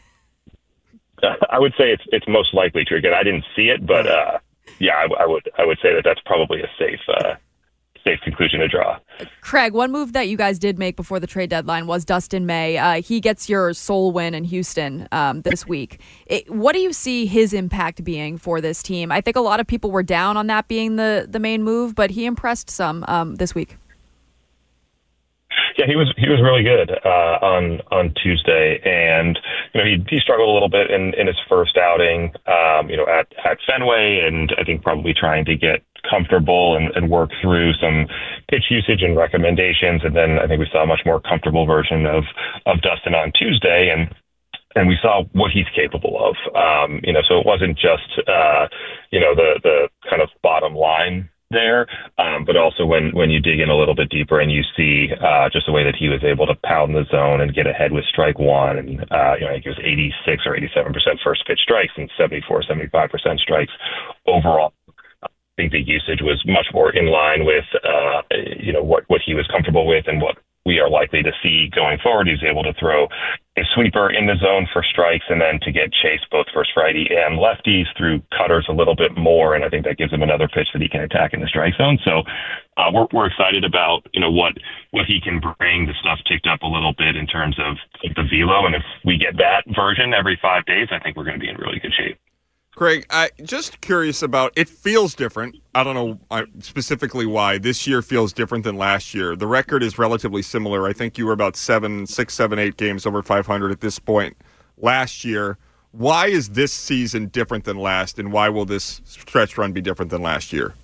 I would say it's it's most likely true. Again, I didn't see it, but uh, yeah, I, I would I would say that that's probably a safe uh, safe conclusion to draw. Craig, one move that you guys did make before the trade deadline was Dustin May. Uh, he gets your sole win in Houston um, this week. It, what do you see his impact being for this team? I think a lot of people were down on that being the, the main move, but he impressed some um, this week. Yeah, he was he was really good uh, on on Tuesday, and you know he he struggled a little bit in, in his first outing, um, you know at, at Fenway, and I think probably trying to get comfortable and, and work through some pitch usage and recommendations, and then I think we saw a much more comfortable version of of Dustin on Tuesday, and and we saw what he's capable of. Um, you know, so it wasn't just uh, you know the the kind of bottom line there, um, but also when, when you dig in a little bit deeper and you see uh, just the way that he was able to pound the zone and get ahead with strike one, and uh, you know, I think it was eighty-six or eighty-seven percent first pitch strikes and seventy-four, seventy-five percent strikes overall. I think the usage was much more in line with uh, you know what, what he was comfortable with and what we are likely to see going forward. He's able to throw a sweeper in the zone for strikes and then to get chased both versus righty and lefties through cutters a little bit more. And I think that gives him another pitch that he can attack in the strike zone. So uh, we're, we're excited about, you know, what, what he can bring. The stuff ticked up a little bit in terms of, of the velo. And if we get that version every five days, I think we're going to be in really good shape. Craig, I just curious about, it feels different. I don't know uh, specifically why. This year feels different than last year. The record is relatively similar. I think you were about seven, six, seven, eight games over five hundred at this point last year. Why is this season different than last, and why will this stretch run be different than last year?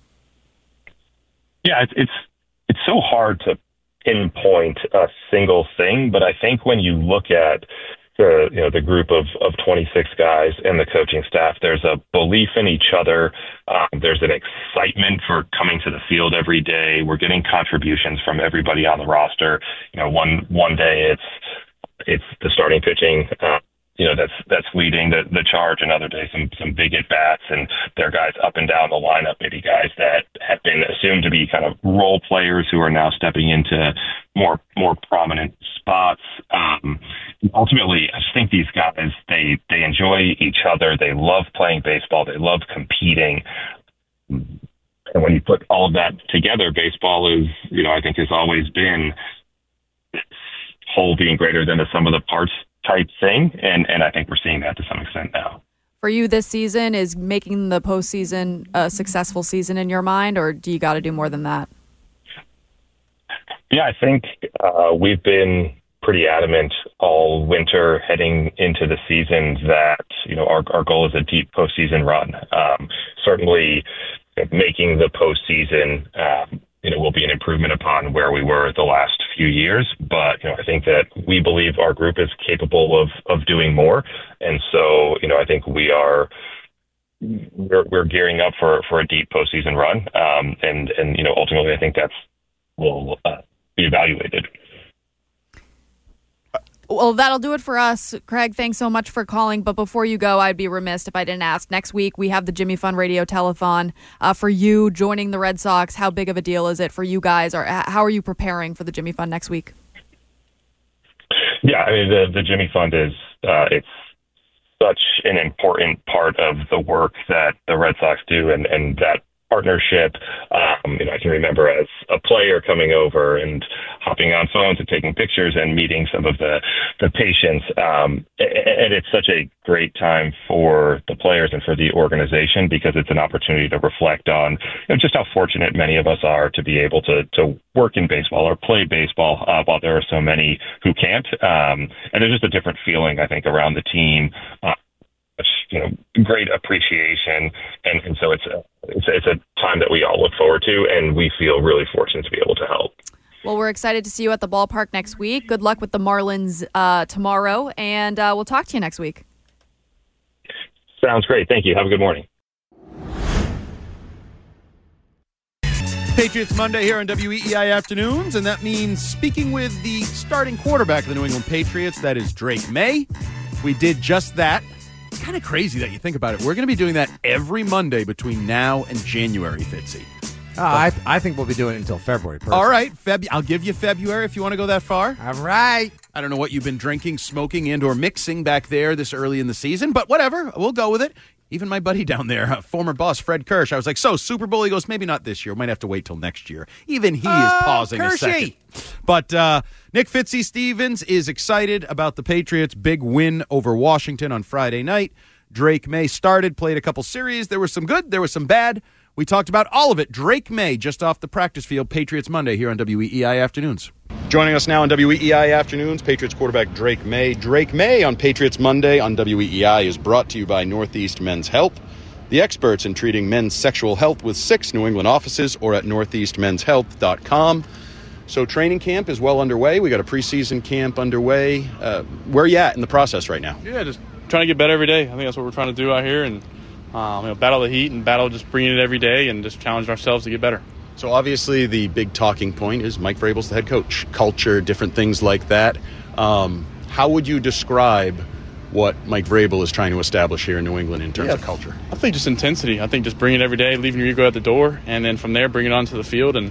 Yeah, it's it's, it's so hard to pinpoint a single thing, but I think when you look at the you know the group of, of twenty-six guys and the coaching staff, there's a belief in each other. Um, there's an excitement for coming to the field every day. We're getting contributions from everybody on the roster. You know, one one day it's it's the starting pitching. Uh, you know, that's that's leading the, the charge. Another day, some some big at-bats, and there are guys up and down the lineup, maybe guys that have been assumed to be kind of role players who are now stepping into more more prominent spots. Um, ultimately, I just think these guys, they, they enjoy each other. They love playing baseball. They love competing. And when you put all of that together, baseball is, you know, I think has always been this whole being greater than the sum of the parts type thing, and and I think we're seeing that to some extent now. For you this season, is making the postseason a successful season in your mind, or do you got to do more than that? Yeah, I think uh, we've been pretty adamant all winter heading into the season that, you know, our our goal is a deep postseason run. Um, certainly making the postseason um, you know, will be an improvement upon where we were the last few years. But, you know, I think that we believe our group is capable of, of doing more. And so, you know, I think we are, we're, we're gearing up for, for a deep postseason run. Um, and, and, you know, ultimately I think that's, will uh, be evaluated. Well, that'll do it for us. Craig, thanks so much for calling. But before you go, I'd be remiss if I didn't ask. Next week, we have the Jimmy Fund Radio Telethon. Uh, for you joining the Red Sox, how big of a deal is it for you guys? Or how are you preparing for the Jimmy Fund next week? Yeah, I mean, the, the Jimmy Fund is, uh, it's such an important part of the work that the Red Sox do, and, and that partnership. Um, you know, I can remember as a player coming over and hopping on phones and taking pictures and meeting some of the, the patients. Um, and it's such a great time for the players and for the organization, because it's an opportunity to reflect on, you know, just how fortunate many of us are to be able to, to work in baseball or play baseball, uh, while there are so many who can't. Um, and there's just a different feeling, I think, around the team. Uh, you know, great appreciation, and, and so it's a, it's a it's a time that we all look forward to, and we feel really fortunate to be able to help. Well, we're excited to see you at the ballpark next week. Good luck with the Marlins uh, tomorrow, and uh, we'll talk to you next week. Sounds great. Thank you. Have a good morning. Patriots Monday here on W E E I Afternoons, and that means speaking with the starting quarterback of the New England Patriots, that is Drake May. We did just that. It's kind of crazy that you think about it. We're going to be doing that every Monday between now and January, Fitzy. Uh, I I think we'll be doing it until February. Personally. All right, Feb. I'll give you February if you want to go that far. All right. I don't know what you've been drinking, smoking, and or mixing back there this early in the season, but whatever. We'll go with it. Even my buddy down there, uh, former boss Fred Kirsch, I was like, so Super Bowl? He goes, maybe not this year. Might have to wait till next year. Even he oh, is pausing Kershey. a second. But uh, Nick Fitzy Stevens is excited about the Patriots' big win over Washington on Friday night. Drake May started, played a couple series. There was some good, there was some bad. We talked about all of it. Drake May just off the practice field. Patriots Monday here on W E E I Afternoons. Joining us now on W E E I Afternoons, Patriots quarterback Drake May. Drake May on Patriots Monday on W E E I is brought to you by Northeast Men's Health, the experts in treating men's sexual health with six New England offices, or at northeast men's health dot com. So training camp is well underway. We got a preseason camp underway. Uh, where are you at in the process right now? Yeah, just trying to get better every day. I think that's what we're trying to do out here, and um, you know, battle the heat and battle just bringing it every day and just challenge ourselves to get better. So obviously the big talking point is Mike Vrabel's the head coach, culture, different things like that. Um, how would you describe what Mike Vrabel is trying to establish here in New England in terms yeah, of culture? I think just intensity. I think just bring it every day, leaving your ego at the door, and then from there bring it onto the field and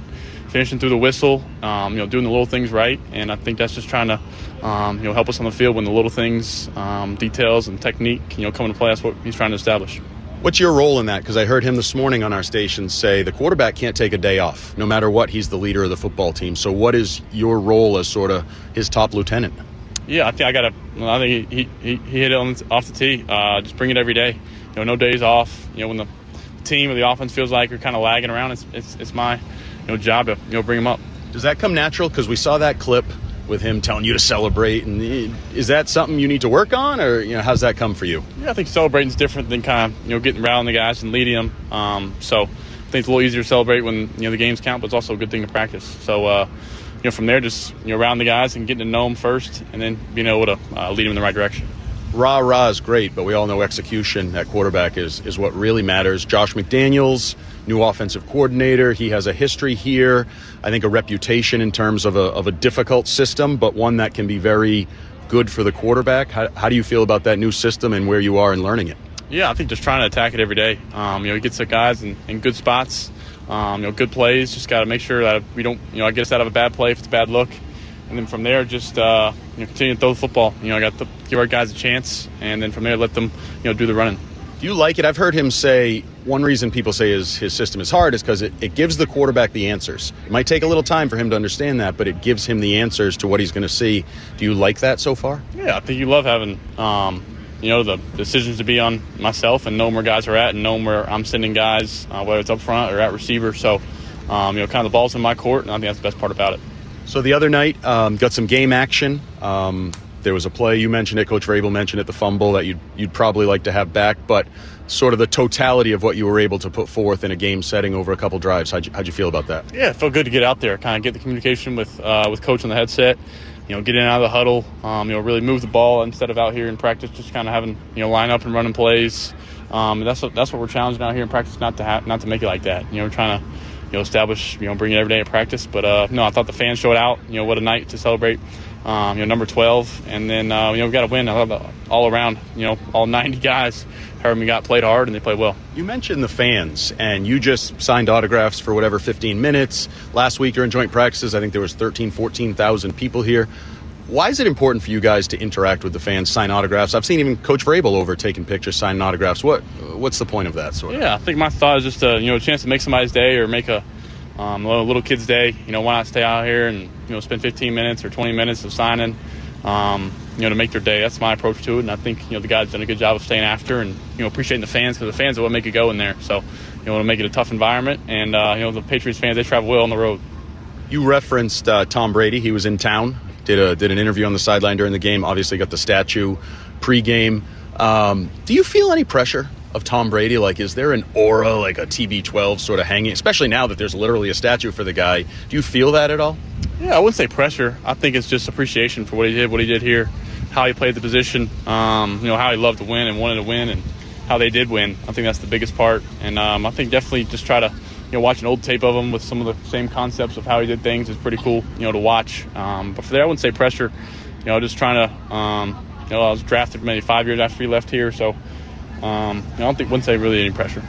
finishing through the whistle, um, you know, doing the little things right. And I think that's just trying to, um, you know, help us on the field when the little things, um, details and technique, you know, come into play. That's what he's trying to establish. What's your role in that? Because I heard him this morning on our station say the quarterback can't take a day off. No matter what, he's the leader of the football team. So what is your role as sort of his top lieutenant? Yeah, I think I got to. I think he, he he hit it on, off the tee. Uh, just bring it every day. You know, no days off. You know, when the team or the offense feels like you're kind of lagging around, it's it's it's my you know job to you know bring them up. Does that come natural? Because we saw that clip with him telling you to celebrate, and is that something you need to work on, or you know, how's that come for you? Yeah, I think celebrating is different than kind of you know getting around the guys and leading them. Um, so I think it's a little easier to celebrate when you know the games count, but it's also a good thing to practice. So. Uh, You know, from there, just you know, around the guys and getting to know them first, and then being able to uh, lead them in the right direction. Rah rah is great, but we all know execution at quarterback is is what really matters. Josh McDaniels, new offensive coordinator, he has a history here. I think a reputation in terms of a of a difficult system, but one that can be very good for the quarterback. How, how do you feel about that new system and where you are in learning it? Yeah, I think just trying to attack it every day. Um, you know, he gets the guys in, in good spots. Um, you know, good plays. Just got to make sure that we don't, you know, get us out of a bad play if it's a bad look, and then from there, just uh, you know, continue to throw the football. You know, I got to give our guys a chance, and then from there, let them, you know, do the running. Do you like it? I've heard him say one reason people say his his system is hard is because it, it gives the quarterback the answers. It might take a little time for him to understand that, but it gives him the answers to what he's going to see. Do you like that so far? Yeah, I think you love having. Um, You know, the decisions to be on myself and knowing where guys are at and knowing where I'm sending guys, uh, whether it's up front or at receiver. So, um, you know, kind of the ball's in my court, and I think that's the best part about it. So the other night, um, got some game action. Um, there was a play, you mentioned it, Coach Vrabel mentioned it, the fumble that you'd, you'd probably like to have back, but sort of the totality of what you were able to put forth in a game setting over a couple drives. How'd you, how'd you feel about that? Yeah, it felt good to get out there, kind of get the communication with uh, with Coach on the headset. You know, get in and out of the huddle, um, you know, really move the ball instead of out here in practice, just kind of having, you know, line up and running plays. Um, that's what, that's what we're challenging out here in practice, not to have, not to make it like that. You know, we're trying to, you know, establish, you know, bring it every day at practice. But, uh, no, I thought the fans showed out. You know, what a night to celebrate, um, you know, number twelve. And then, uh, you know, we got to win. I thought all around, you know, all ninety guys, however we got, played hard, and they played well. You mentioned the fans, and you just signed autographs for whatever fifteen minutes. Last week during joint practices, I think there was thirteen, fourteen thousand people here. Why is it important for you guys to interact with the fans, sign autographs? I've seen even Coach Vrabel over taking pictures, signing autographs. What What's the point of that sort of? Yeah, I think my thought is just a, you know, a chance to make somebody's day or make a um, a little kid's day. You know, why not stay out here and, you know, spend fifteen minutes or twenty minutes of signing, um, you know, to make their day. That's my approach to it, and I think, you know, the guys done a good job of staying after and, you know, appreciating the fans, because the fans are what make it go in there. So, you know, want to make it a tough environment, and, uh, you know, the Patriots fans, they travel well on the road. You referenced uh, Tom Brady. He was in town. Did a did an interview on the sideline during the game. Obviously got the statue pregame. Um, do you feel any pressure of Tom Brady? Like, is there an aura, like a T B twelve sort of hanging, especially now that there's literally a statue for the guy? Do you feel that at all? Yeah, I wouldn't say pressure. I think it's just appreciation for what he did, what he did here, how he played the position, um, you know, how he loved to win and wanted to win, and how they did win. I think that's the biggest part. And um, I think definitely just try to, you know, watch an old tape of him with some of the same concepts of how he did things is pretty cool, you know, to watch. Um, but for there, I wouldn't say pressure. You know, just trying to, um, you know, I was drafted maybe five years after he left here, so um, you know, I don't think wouldn't say really any pressure.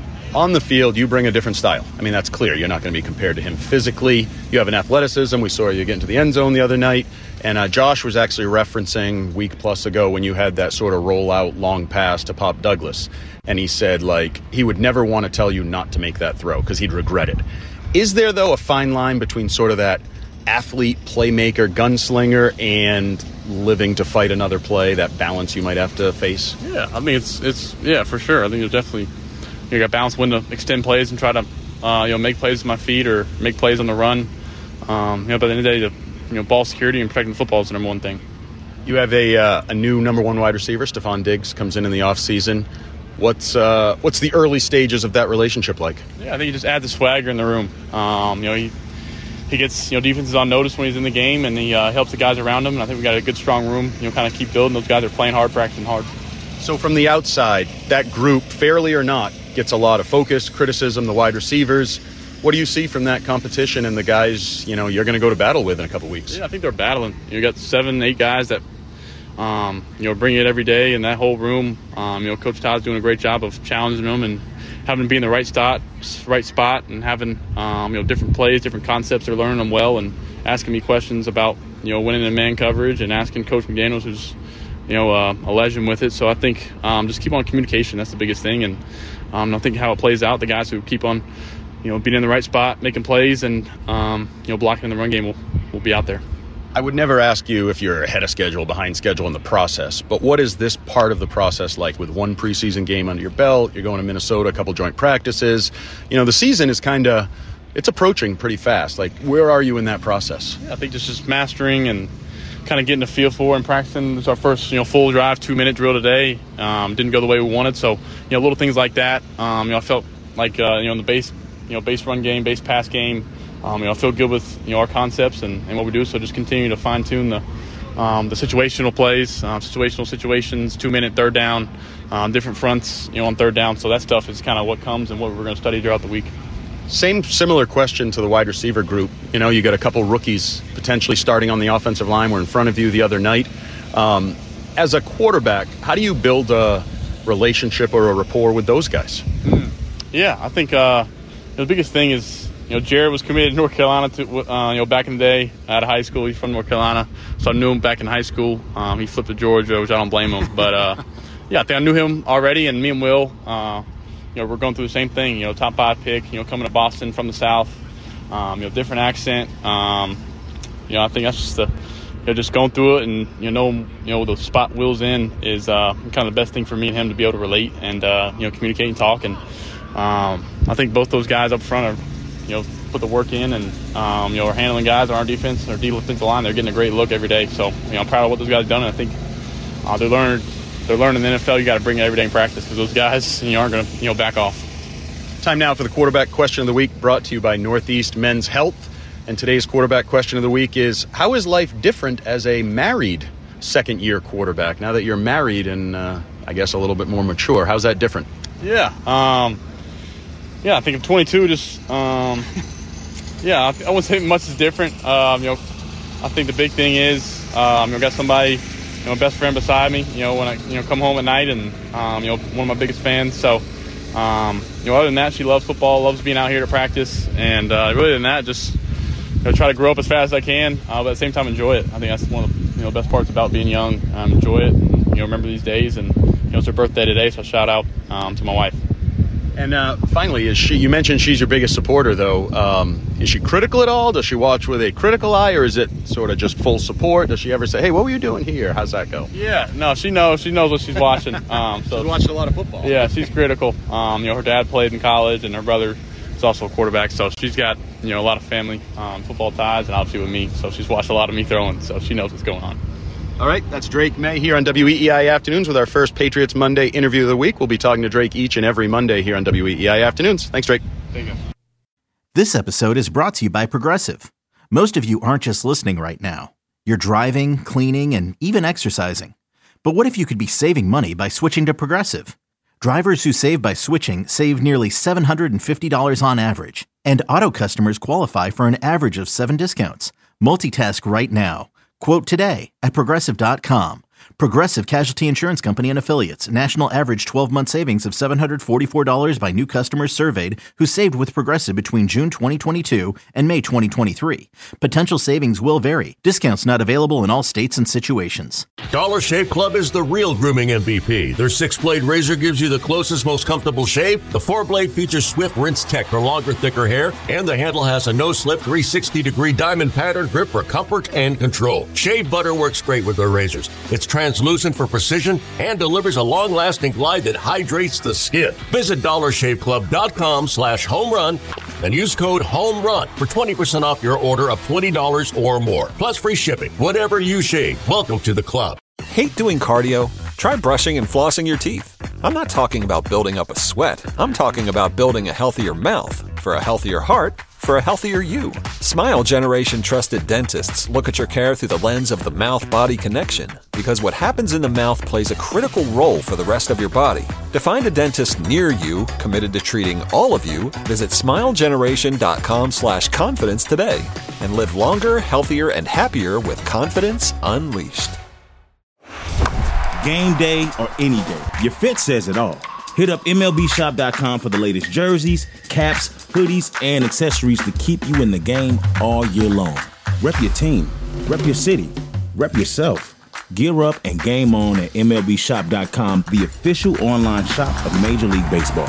On the field, you bring a different style. I mean, that's clear. You're not going to be compared to him physically. You have an athleticism. We saw you get into the end zone the other night. And uh, Josh was actually referencing week plus ago when you had that sort of rollout long pass to Pop Douglas. And he said, like, he would never want to tell you not to make that throw because he'd regret it. Is there, though, a fine line between sort of that athlete, playmaker, gunslinger, and living to fight another play, that balance you might have to face? Yeah, I mean, it's, it's yeah, for sure. I think it's definitely, you got balance when to extend plays and try to, uh, you know, make plays with my feet or make plays on the run. Um, you know, but at the end of the day, the, you know, ball security and protecting the football is the number one thing. You have a uh, a new number one wide receiver, Stephon Diggs, comes in in the offseason. What's uh, what's the early stages of that relationship like? Yeah, I think he just adds a swagger in the room. Um, you know, he he gets, you know, defenses on notice when he's in the game, and he uh, helps the guys around him. And I think we got a good, strong room. You know, kind of keep building. Those guys are playing hard, practicing hard. So from the outside, that group, fairly or not, gets a lot of focus, criticism. The wide receivers. What do you see from that competition and the guys, you know, you're going to go to battle with in a couple weeks? Yeah, I think they're battling. You got seven, eight guys that, um, you know, bring it every day in that whole room. Um, you know, Coach Todd's doing a great job of challenging them and having to be in the right spot, right spot, and having um, you know different plays, different concepts. They're learning them well, and asking me questions about you know winning in man coverage, and asking Coach McDaniels, who's you know uh, a legend with it. So I think um, just keep on communication. That's the biggest thing, and um, I think how it plays out. The guys who keep on you know being in the right spot, making plays, and um, you know blocking in the run game will will be out there. I would never ask you if you're ahead of schedule, behind schedule in the process, but what is this part of the process like with one preseason game under your belt? You're going to Minnesota, a couple joint practices. You know, the season is kind of, it's approaching pretty fast. Like, where are you in that process? Yeah, I think just, just mastering and kind of getting a feel for and practicing. It's our first, you know, full drive, two-minute drill today. Um, didn't go the way we wanted, so, you know, little things like that. Um, you know, I felt like, uh, you know, in the base, you know, base run game, base pass game, Um, you know, I feel good with you know our concepts and, and what we do. So just continue to fine tune the um, the situational plays, uh, situational situations, two minute third down, um, different fronts, you know, on third down. So that stuff is kind of what comes and what we're going to study throughout the week. Same similar question to the wide receiver group. You know, you got a couple rookies potentially starting on the offensive line. We're in front of you the other night. Um, as a quarterback, how do you build a relationship or a rapport with those guys? Mm. Yeah, I think uh, the biggest thing is. You know, Jared was committed to North Carolina to, uh, you know, back in the day out of high school. He's from North Carolina, so I knew him back in high school. Um, he flipped to Georgia, which I don't blame him. But, uh, yeah, I think I knew him already, and me and Will, uh, you know, we're going through the same thing. You know, top five pick, you know, coming to Boston from the South, um, you know, different accent. Um, you know, I think that's just the, you know, just going through it and, you know, you know, the spot Will's in is uh, kind of the best thing for me and him to be able to relate and, uh, you know, communicate and talk. And um, I think both those guys up front are, you know, put the work in and, um, you know, we're handling guys on our defense and our defensive line. They're getting a great look every day. So, you know, I'm proud of what those guys have done. And I think uh, they're learning, they're learning in the N F L. You got to bring it every day in practice because those guys, you know, aren't going to, you know, back off. Time now for the quarterback question of the week, brought to you by Northeast Men's Health. And today's quarterback question of the week is, how is life different as a married second-year quarterback now that you're married and, uh, I guess, a little bit more mature? How's that different? Yeah. Um, yeah, I think I'm twenty-two, just um, – yeah, I wouldn't say much is different. Um, you know, I think the big thing is, um, you know, got somebody, you know, best friend beside me. You know, when I, you know, come home at night, and um, you know, one of my biggest fans. So, um, you know, other than that, she loves football, loves being out here to practice, and uh, really than that, just you know, try to grow up as fast as I can, uh, but at the same time, enjoy it. I think that's one of the you know best parts about being young. Um, enjoy it, and, you know, remember these days, and you know, it's her birthday today, so shout out um, to my wife. And uh, finally, is she? You mentioned she's your biggest supporter, though. Um, is she critical at all? Does she watch with a critical eye, or is it sort of just full support? Does she ever say, "Hey, what were you doing here? How's that go?" Yeah, no, she knows. She knows what she's watching. Um, so she's watched a lot of football. Yeah, she's critical. Um, you know, her dad played in college, and her brother is also a quarterback. So she's got you know a lot of family um, football ties, and obviously with me. So she's watched a lot of me throwing, so she knows what's going on. All right, that's Drake May here on W E E I Afternoons with our first Patriots Monday interview of the week. We'll be talking to Drake each and every Monday here on W E E I Afternoons. Thanks, Drake. Thank you. This episode is brought to you by Progressive. Most of you aren't just listening right now. You're driving, cleaning, and even exercising. But what if you could be saving money by switching to Progressive? Drivers who save by switching save nearly seven hundred fifty dollars on average. And auto customers qualify for an average of seven discounts. Multitask right now. Quote today at Progressive dot com. Progressive Casualty Insurance Company and Affiliates. National average twelve-month savings of seven hundred forty-four dollars by new customers surveyed who saved with Progressive between June twenty twenty-two and May twenty twenty-three. Potential savings will vary. Discounts not available in all states and situations. Dollar Shave Club is the real grooming M V P. Their six-blade razor gives you the closest, most comfortable shave. The four-blade features Swift Rinse Tech for longer, thicker hair. And the handle has a no-slip three hundred sixty degree diamond pattern grip for comfort and control. Shave butter works great with their razors. It's translucent for precision and delivers a long-lasting glide that hydrates the skin. Visit dollar shave club dot com slash home run and use code HOMERUN for twenty percent off your order of twenty dollars or more. Plus free shipping. Whatever you shave, welcome to the club. Hate doing cardio? Try brushing and flossing your teeth. I'm not talking about building up a sweat. I'm talking about building a healthier mouth. For a healthier heart, for a healthier you. Smile Generation trusted dentists look at your care through the lens of the mouth-body connection, because what happens in the mouth plays a critical role for the rest of your body. To find a dentist near you committed to treating all of you, visit smile generation dot com slash confidence today and live longer, healthier, and happier with confidence unleashed. Game day or any day, your fit says it all. Hit up M L B shop dot com for the latest jerseys, caps, hoodies, and accessories to keep you in the game all year long. Rep your team, rep your city, rep yourself. Gear up and game on at M L B shop dot com, the official online shop of Major League Baseball.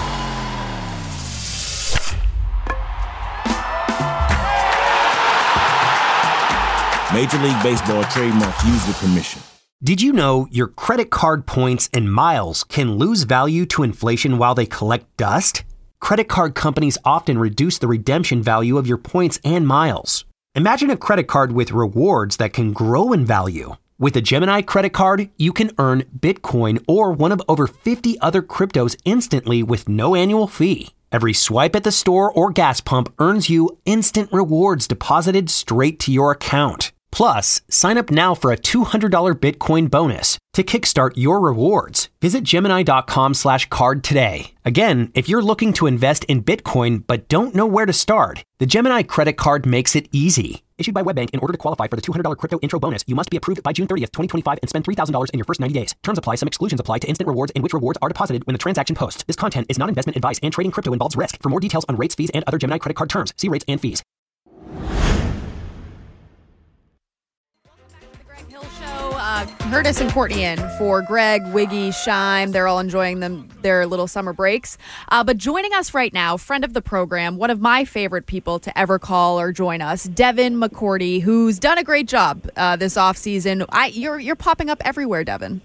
Major League Baseball trademarks used with permission. Did you know your credit card points and miles can lose value to inflation while they collect dust? Credit card companies often reduce the redemption value of your points and miles. Imagine a credit card with rewards that can grow in value. With a Gemini credit card, you can earn Bitcoin or one of over fifty other cryptos instantly with no annual fee. Every swipe at the store or gas pump earns you instant rewards deposited straight to your account. Plus, sign up now for a two hundred dollars Bitcoin bonus to kickstart your rewards. Visit Gemini.com slash card today. Again, if you're looking to invest in Bitcoin but don't know where to start, the Gemini credit card makes it easy. Issued by WebBank, in order to qualify for the two hundred dollars crypto intro bonus, you must be approved by June thirtieth, twenty twenty-five and spend three thousand dollars in your first ninety days. Terms apply. Some exclusions apply to instant rewards in which rewards are deposited when the transaction posts. This content is not investment advice and trading crypto involves risk. For more details on rates, fees, and other Gemini credit card terms, see rates and fees. Uh, Curtis and Courtney in for Greg, Wiggy, Shime. They're all enjoying them their little summer breaks. Uh, but joining us right now, friend of the program, one of my favorite people to ever call or join us, Devin McCourty, who's done a great job uh, this offseason. I, you're you're popping up everywhere, Devin.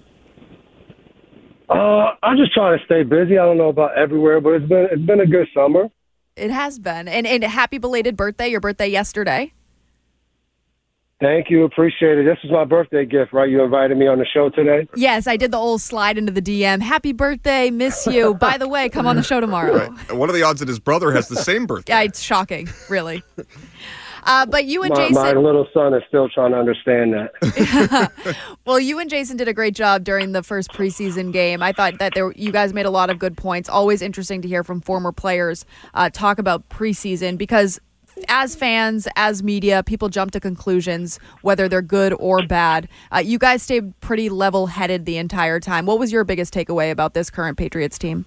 Uh, I'm just trying to stay busy. I don't know about everywhere, but it's been it's been a good summer. It has been. And, and happy belated birthday. Your birthday yesterday. Thank you. Appreciate it. This is my birthday gift, right? You invited me on the show today? Yes, I did the old slide into the D M. Happy birthday. Miss you. By the way, come on the show tomorrow. Right. What are the odds that his brother has the same birthday? Yeah, it's shocking, really. Uh, but you and my, Jason... My little son is still trying to understand that. Well, you and Jason did a great job during the first preseason game. I thought that there, you guys made a lot of good points. Always interesting to hear from former players uh, talk about preseason because... as fans, as media, people jump to conclusions, whether they're good or bad. Uh, you guys stayed pretty level-headed the entire time. What was your biggest takeaway about this current Patriots team?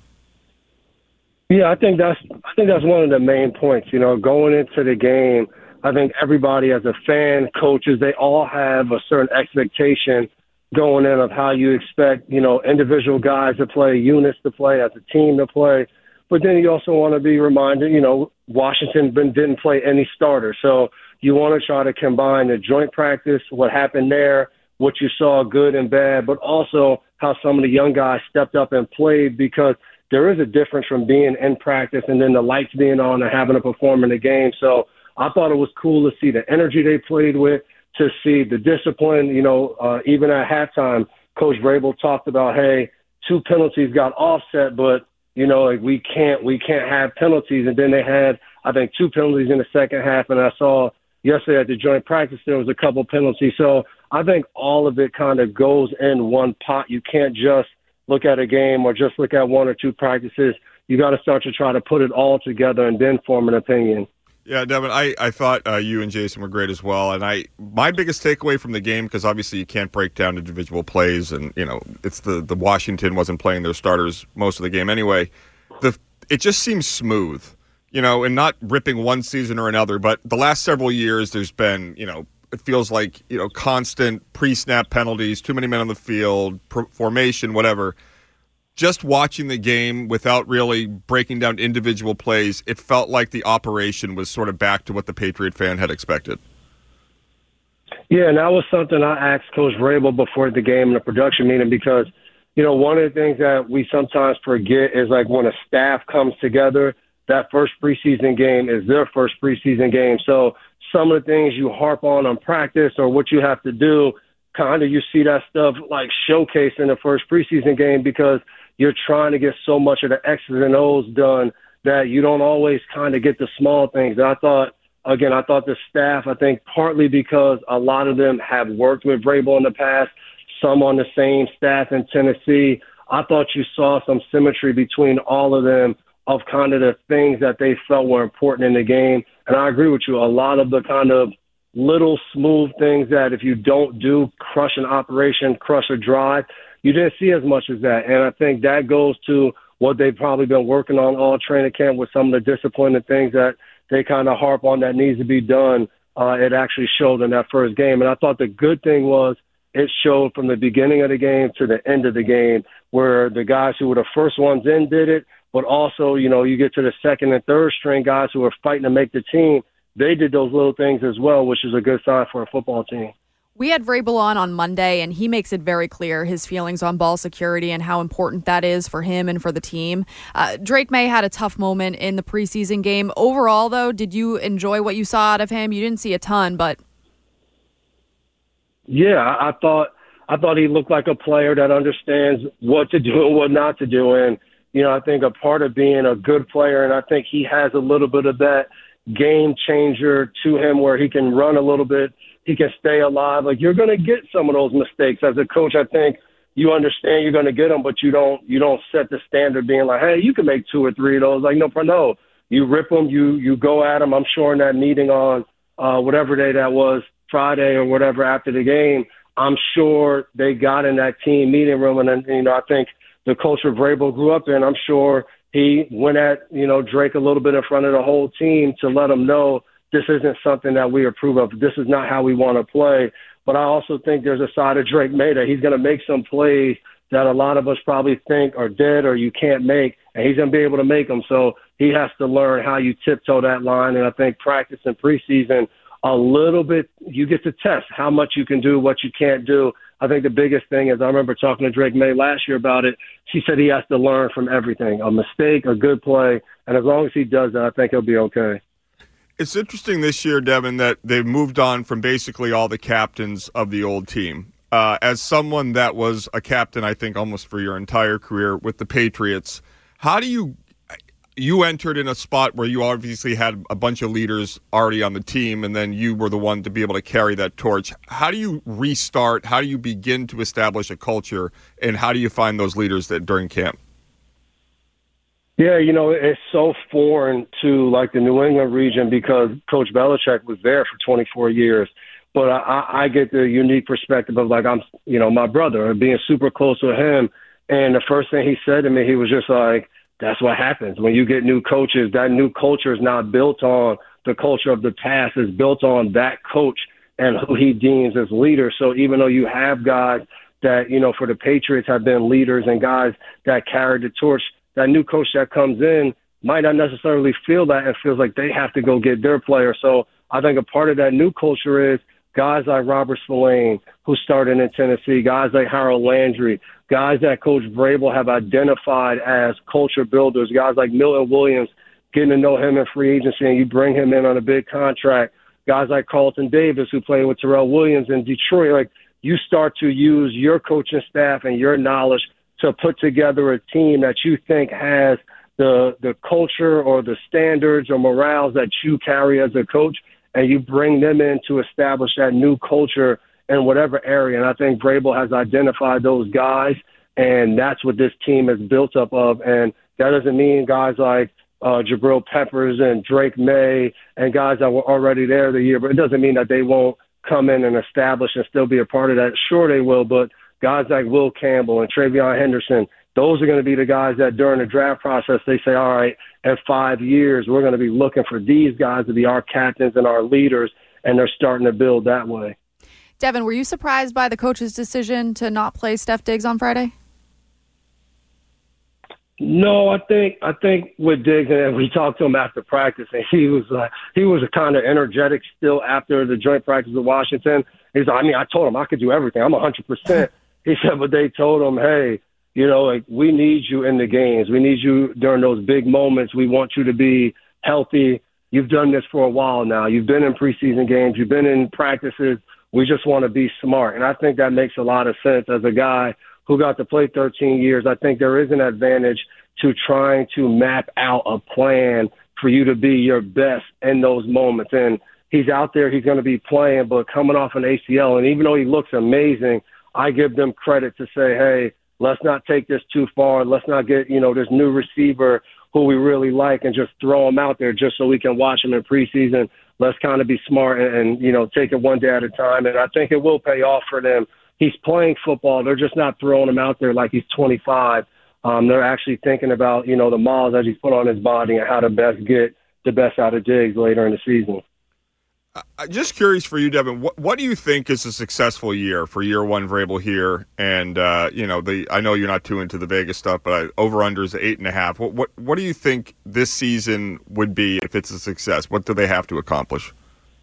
Yeah, I think that's I think that's one of the main points. You know, going into the game, I think everybody as a fan, coaches, they all have a certain expectation going in of how you expect, you know, individual guys to play, units to play, as a team to play. But then you also want to be reminded, you know, Washington didn't play any starters. So you want to try to combine the joint practice, what happened there, what you saw good and bad, but also how some of the young guys stepped up and played, because there is a difference from being in practice and then the lights being on and having to perform in the game. So I thought it was cool to see the energy they played with, to see the discipline. You know, uh, even at halftime, Coach Vrabel talked about, hey, two penalties got offset, but you know, like we can't we can't have penalties. And then they had, I think, two penalties in the second half. And I saw yesterday at the joint practice there was a couple penalties. So I think all of it kind of goes in one pot. You can't just look at a game or just look at one or two practices. You got to start to try to put it all together and then form an opinion. Yeah, Devin, I, I thought uh, you and Jason were great as well. And I my biggest takeaway from the game, because obviously you can't break down individual plays, and, you know, it's the, the Washington wasn't playing their starters most of the game anyway. The It just seems smooth, you know, and not ripping one season or another. But the last several years there's been, you know, it feels like, you know, constant pre-snap penalties, too many men on the field, pro- formation, whatever. Just watching the game without really breaking down individual plays, it felt like the operation was sort of back to what the Patriot fan had expected. Yeah, and that was something I asked Coach Vrabel before the game in the production meeting, because, you know, one of the things that we sometimes forget is, like, when a staff comes together, that first preseason game is their first preseason game. So some of the things you harp on on practice or what you have to do, kind of you see that stuff, like, showcased in the first preseason game, because you're trying to get so much of the X's and O's done that you don't always kind of get the small things. And I thought, again, I thought the staff, I think partly because a lot of them have worked with Vrabel in the past, some on the same staff in Tennessee, I thought you saw some symmetry between all of them of kind of the things that they felt were important in the game. And I agree with you, a lot of the kind of little smooth things that if you don't do, crush an operation, crush a drive, you didn't see as much as that. And I think that goes to what they've probably been working on all training camp with some of the discipline and things that they kind of harp on that needs to be done. Uh, it actually showed in that first game. And I thought the good thing was it showed from the beginning of the game to the end of the game where the guys who were the first ones in did it, but also, you know, you get to the second and third string guys who are fighting to make the team. They did those little things as well, which is a good sign for a football team. We had Vrabel on on Monday, and he makes it very clear his feelings on ball security and how important that is for him and for the team. Uh, Drake May had a tough moment in the preseason game. Overall, though, did you enjoy what you saw out of him? You didn't see a ton, but... Yeah, I thought I thought he looked like a player that understands what to do and what not to do. And, you know, I think a part of being a good player, and I think he has a little bit of that game changer to him where he can run a little bit, he can stay alive. Like, you're going to get some of those mistakes. As a coach, I think you understand you're going to get them, but you don't you don't set the standard being like, hey, you can make two or three of those. Like, no, no. You rip them, you, you go at them. I'm sure in that meeting on uh, whatever day that was, Friday or whatever after the game, I'm sure they got in that team meeting room. And, then, you know, I think the culture Vrabel grew up in, I'm sure he went at, you know, Drake a little bit in front of the whole team to let them know this isn't something that we approve of. This is not how we want to play. But I also think there's a side of Drake May that he's going to make some plays that a lot of us probably think are dead or you can't make, and he's going to be able to make them. So he has to learn how you tiptoe that line. And I think practice and preseason a little bit, you get to test how much you can do, what you can't do. I think the biggest thing is I remember talking to Drake May last year about it. He said he has to learn from everything, a mistake, a good play. And as long as he does that, I think he'll be okay. It's interesting this year, Devin, that they've moved on from basically all the captains of the old team. Uh, as someone that was a captain, I think, almost for your entire career with the Patriots, how do you you entered in a spot where you obviously had a bunch of leaders already on the team, and then you were the one to be able to carry that torch. How do you restart? How do you begin to establish a culture, and how do you find those leaders that during camp? Yeah, you know, it's so foreign to, like, the New England region because Coach Belichick was there for twenty-four years. But I, I get the unique perspective of, like, I'm, you know, my brother and being super close with him. And the first thing he said to me, he was just like, that's what happens. When you get new coaches, that new culture is not built on the culture of the past. It's built on that coach and who he deems as leaders. So even though you have guys that, you know, for the Patriots have been leaders and guys that carried the torch, that new coach that comes in might not necessarily feel that and feels like they have to go get their player. So I think a part of that new culture is guys like Robert Spillane, who started in Tennessee, guys like Harold Landry, guys that Coach Vrabel have identified as culture builders, guys like Milton Williams, getting to know him in free agency, and you bring him in on a big contract, guys like Carlton Davis, who played with Terrell Williams in Detroit. Like, you start to use your coaching staff and your knowledge to put together a team that you think has the the culture or the standards or morals that you carry as a coach, and you bring them in to establish that new culture in whatever area. And I think Vrabel has identified those guys, and that's what this team is built up of. And that doesn't mean guys like uh, Jabril Peppers and Drake May and guys that were already there the year, but it doesn't mean that they won't come in and establish and still be a part of that. Sure, they will, but guys like Will Campbell and Travion Henderson, those are going to be the guys that during the draft process, they say, all right, in five years, we're going to be looking for these guys to be our captains and our leaders, and they're starting to build that way. Devin, were you surprised by the coach's decision to not play Steph Diggs on Friday? No, I think I think with Diggs, and we talked to him after practice, and he was uh, he was kind of energetic still after the joint practice with Washington. He's like, I mean, I told him I could do everything. I'm one hundred percent. He said, but they told him, hey, you know, like, we need you in the games. We need you during those big moments. We want you to be healthy. You've done this for a while now. You've been in preseason games. You've been in practices. We just want to be smart. And I think that makes a lot of sense as a guy who got to play thirteen years. I think there is an advantage to trying to map out a plan for you to be your best in those moments. And he's out there, he's going to be playing, but coming off an A C L, and even though he looks amazing, I give them credit to say, hey, let's not take this too far. Let's not get, you know, this new receiver who we really like and just throw him out there just so we can watch him in preseason. Let's kind of be smart and, and, you know, take it one day at a time. And I think it will pay off for them. He's playing football. They're just not throwing him out there like he's twenty-five. Um, they're actually thinking about, you know, the miles that he's put on his body and how to best get the best out of Diggs later in the season. I'm just curious for you, Devin, what, what do you think is a successful year for year one Vrabel here? And, uh, you know, the I know you're not too into the Vegas stuff, but over-under is eight and a half. What, what, what do you think this season would be if it's a success? What do they have to accomplish?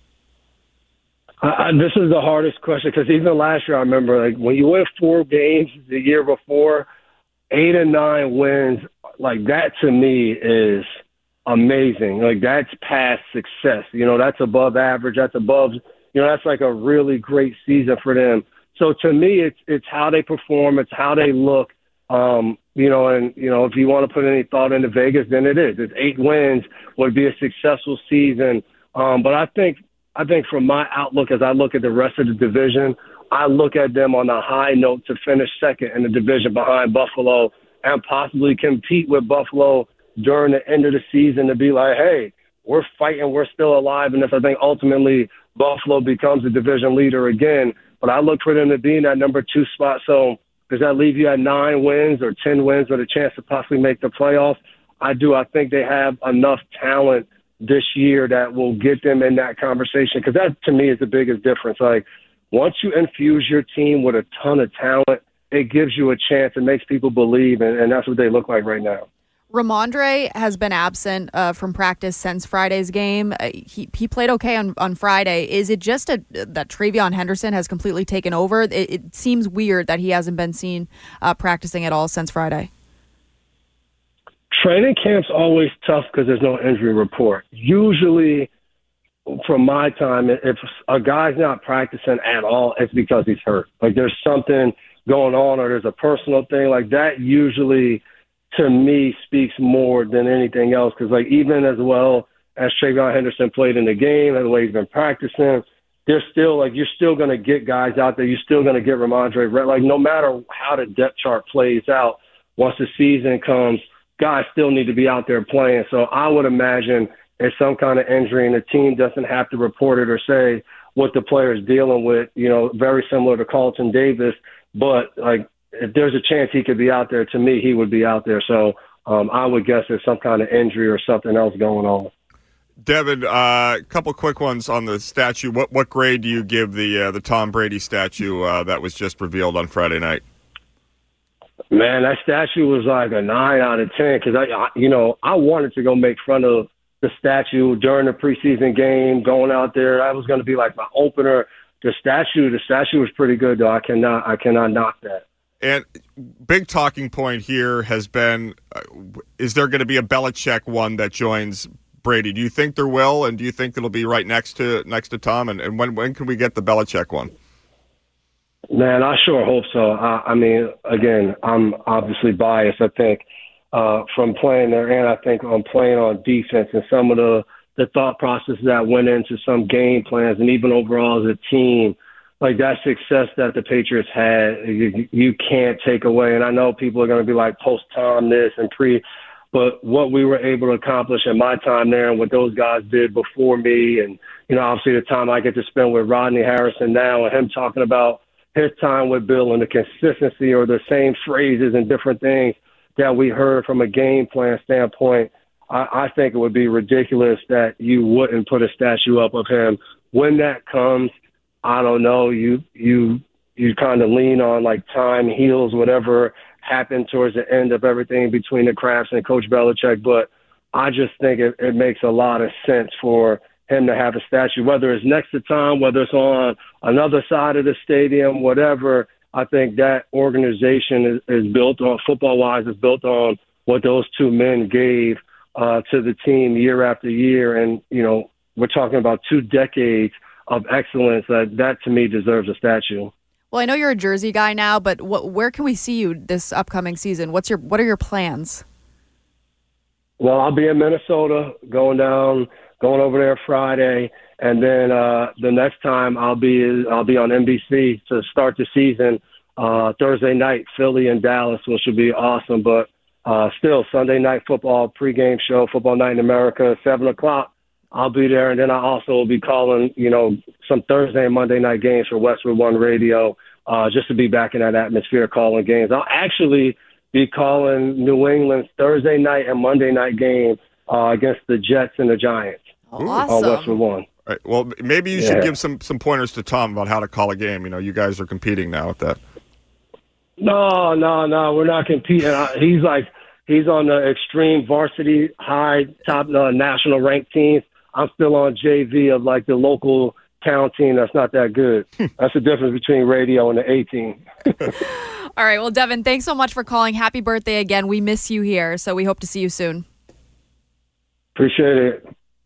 Uh, this is the hardest question because even last year I remember, like, when you win four games the year before, eight and nine wins, like, that to me is – amazing. Like, that's past success. You know, that's above average. That's above, you know, that's like a really great season for them. So to me, it's it's how they perform. It's how they look. Um, you know, and, you know, if you want to put any thought into Vegas, then it is. It's eight wins would be a successful season. Um, but I think, I think from my outlook, as I look at the rest of the division, I look at them on a high note to finish second in the division behind Buffalo and possibly compete with Buffalo during the end of the season to be like, hey, we're fighting, we're still alive. And if I think ultimately Buffalo becomes a division leader again, but I look for them to be in that number two spot. So does that leave you at nine wins or ten wins with a chance to possibly make the playoffs? I do. I think they have enough talent this year that will get them in that conversation, because that to me is the biggest difference. Like, once you infuse your team with a ton of talent, it gives you a chance. It makes people believe, and, and that's what they look like right now. Ramondre has been absent uh, from practice since Friday's game. Uh, he he played okay on, on Friday. Is it just a, that TreVeyon Henderson has completely taken over? It, it seems weird that he hasn't been seen uh, practicing at all since Friday. Training camp's always tough because there's no injury report. Usually, from my time, if a guy's not practicing at all, it's because he's hurt. Like, there's something going on, or there's a personal thing. Like, that usually, to me, speaks more than anything else, because, like, even as well as TreVeyon Henderson played in the game and the way he's been practicing, there's still, like, you're still going to get guys out there. You're still going to get Ramondre. Like, no matter how the depth chart plays out, once the season comes, guys still need to be out there playing. So I would imagine it's some kind of injury, and the team doesn't have to report it or say what the player is dealing with, you know, very similar to Carlton Davis. But, like, if there's a chance he could be out there, to me, he would be out there. So um, I would guess there's some kind of injury or something else going on. Devin, a uh, couple quick ones on the statue. What what grade do you give the uh, the Tom Brady statue uh, that was just revealed on Friday night? Man, that statue was like a nine out of ten because, I, I, you know, I wanted to go make fun of the statue during the preseason game, going out there. That was going to be like my opener. The statue, the statue was pretty good, though. I cannot, I cannot knock that. And big talking point here has been, uh, is there going to be a Belichick one that joins Brady? Do you think there will, and do you think it'll be right next to next to Tom? And, and when when can we get the Belichick one? Man, I sure hope so. I, I mean, again, I'm obviously biased. I think uh, from playing there, and I think on playing on defense and some of the, the thought processes that went into some game plans, and even overall as a team, like that success that the Patriots had, you, you can't take away. And I know people are going to be like post-Tom this and pre, but what we were able to accomplish in my time there and what those guys did before me, and, you know, obviously the time I get to spend with Rodney Harrison now and him talking about his time with Bill and the consistency or the same phrases and different things that we heard from a game plan standpoint, I, I think it would be ridiculous that you wouldn't put a statue up of him. When that comes, I don't know, you you you kind of lean on like time heals whatever happened towards the end of everything between the Krafts and Coach Belichick, but I just think it, it makes a lot of sense for him to have a statue, whether it's next to Tom, whether it's on another side of the stadium, whatever. I think that organization is, is built on, football-wise, is built on what those two men gave uh, to the team year after year. And, you know, we're talking about two decades of excellence. That, that to me, deserves a statue. Well, I know you're a Jersey guy now, but what, where can we see you this upcoming season? What's your What are your plans? Well, I'll be in Minnesota, going down, going over there Friday, and then uh, the next time I'll be I'll be on N B C to start the season uh, Thursday night, Philly and Dallas, which should be awesome. But uh, still, Sunday night football pregame show, Football Night in America, seven o'clock. I'll be there, and then I also will be calling, you know, some Thursday and Monday night games for Westwood One Radio, uh, just to be back in that atmosphere calling games. I'll actually be calling New England's Thursday night and Monday night game uh, against the Jets and the Giants Oh, on awesome. Westwood One. Right. Well, maybe you Yeah. should give some some pointers to Tom about how to call a game. You know, you guys are competing now with that. No, no, no, we're not competing. I- He's like he's on the extreme varsity high top uh, national ranked teams. I'm still on J V of like the local town team that's not that good. That's the difference between radio and the A team. All right. Well, Devin, thanks so much for calling. Happy birthday again. We miss you here, so we hope to see you soon. Appreciate it.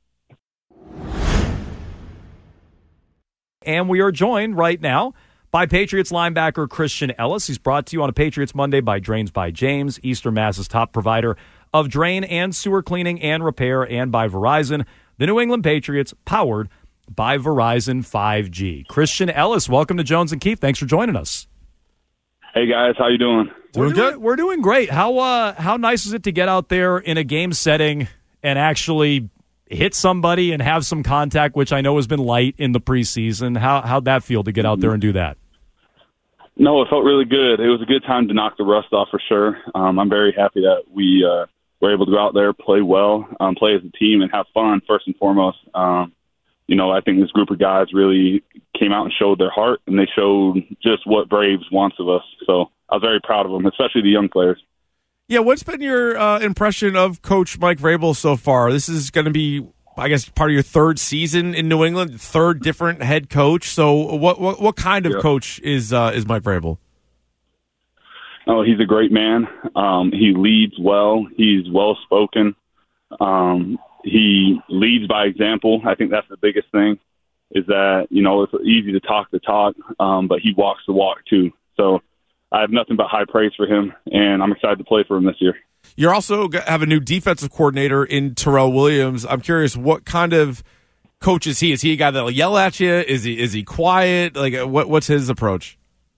And we are joined right now by Patriots linebacker Christian Ellis. He's brought to you on a Patriots Monday by Drains by James, Eastern Mass's top provider of drain and sewer cleaning and repair, and by Verizon, the New England Patriots, powered by Verizon five G. Christian Ellis, welcome to Jones and Keefe. Thanks for joining us. Hey guys, how you doing? Doing good. We're doing great. How uh, how nice is it to get out there in a game setting and actually hit somebody and have some contact, which I know has been light in the preseason? How how'd that feel to get out there and do that? No, it felt really good. It was a good time to knock the rust off for sure. Um, I'm very happy that we uh, were able to go out there, play well, um, play as a team, and have fun first and foremost. Um, you know, I think this group of guys really came out and showed their heart, and they showed just what Braves wants of us. So I was very proud of them, especially the young players. Yeah, what's been your uh, impression of Coach Mike Vrabel so far? This is going to be, I guess, part of your third season in New England, third different head coach. So, what what, what kind of Yeah. coach is uh, is Mike Vrabel? Oh, he's a great man. Um, he leads well. He's well spoken. Um, he leads by example. I think that's the biggest thing. Is that you know it's easy to talk the talk, um, but he walks the walk too. So I have nothing but high praise for him, and I'm excited to play for him this year. You also g- have a new defensive coordinator in Terrell Williams. I'm curious, what kind of coach is he? Is he a guy that'll yell at you? Is he is he quiet? Like, uh, what what's his approach?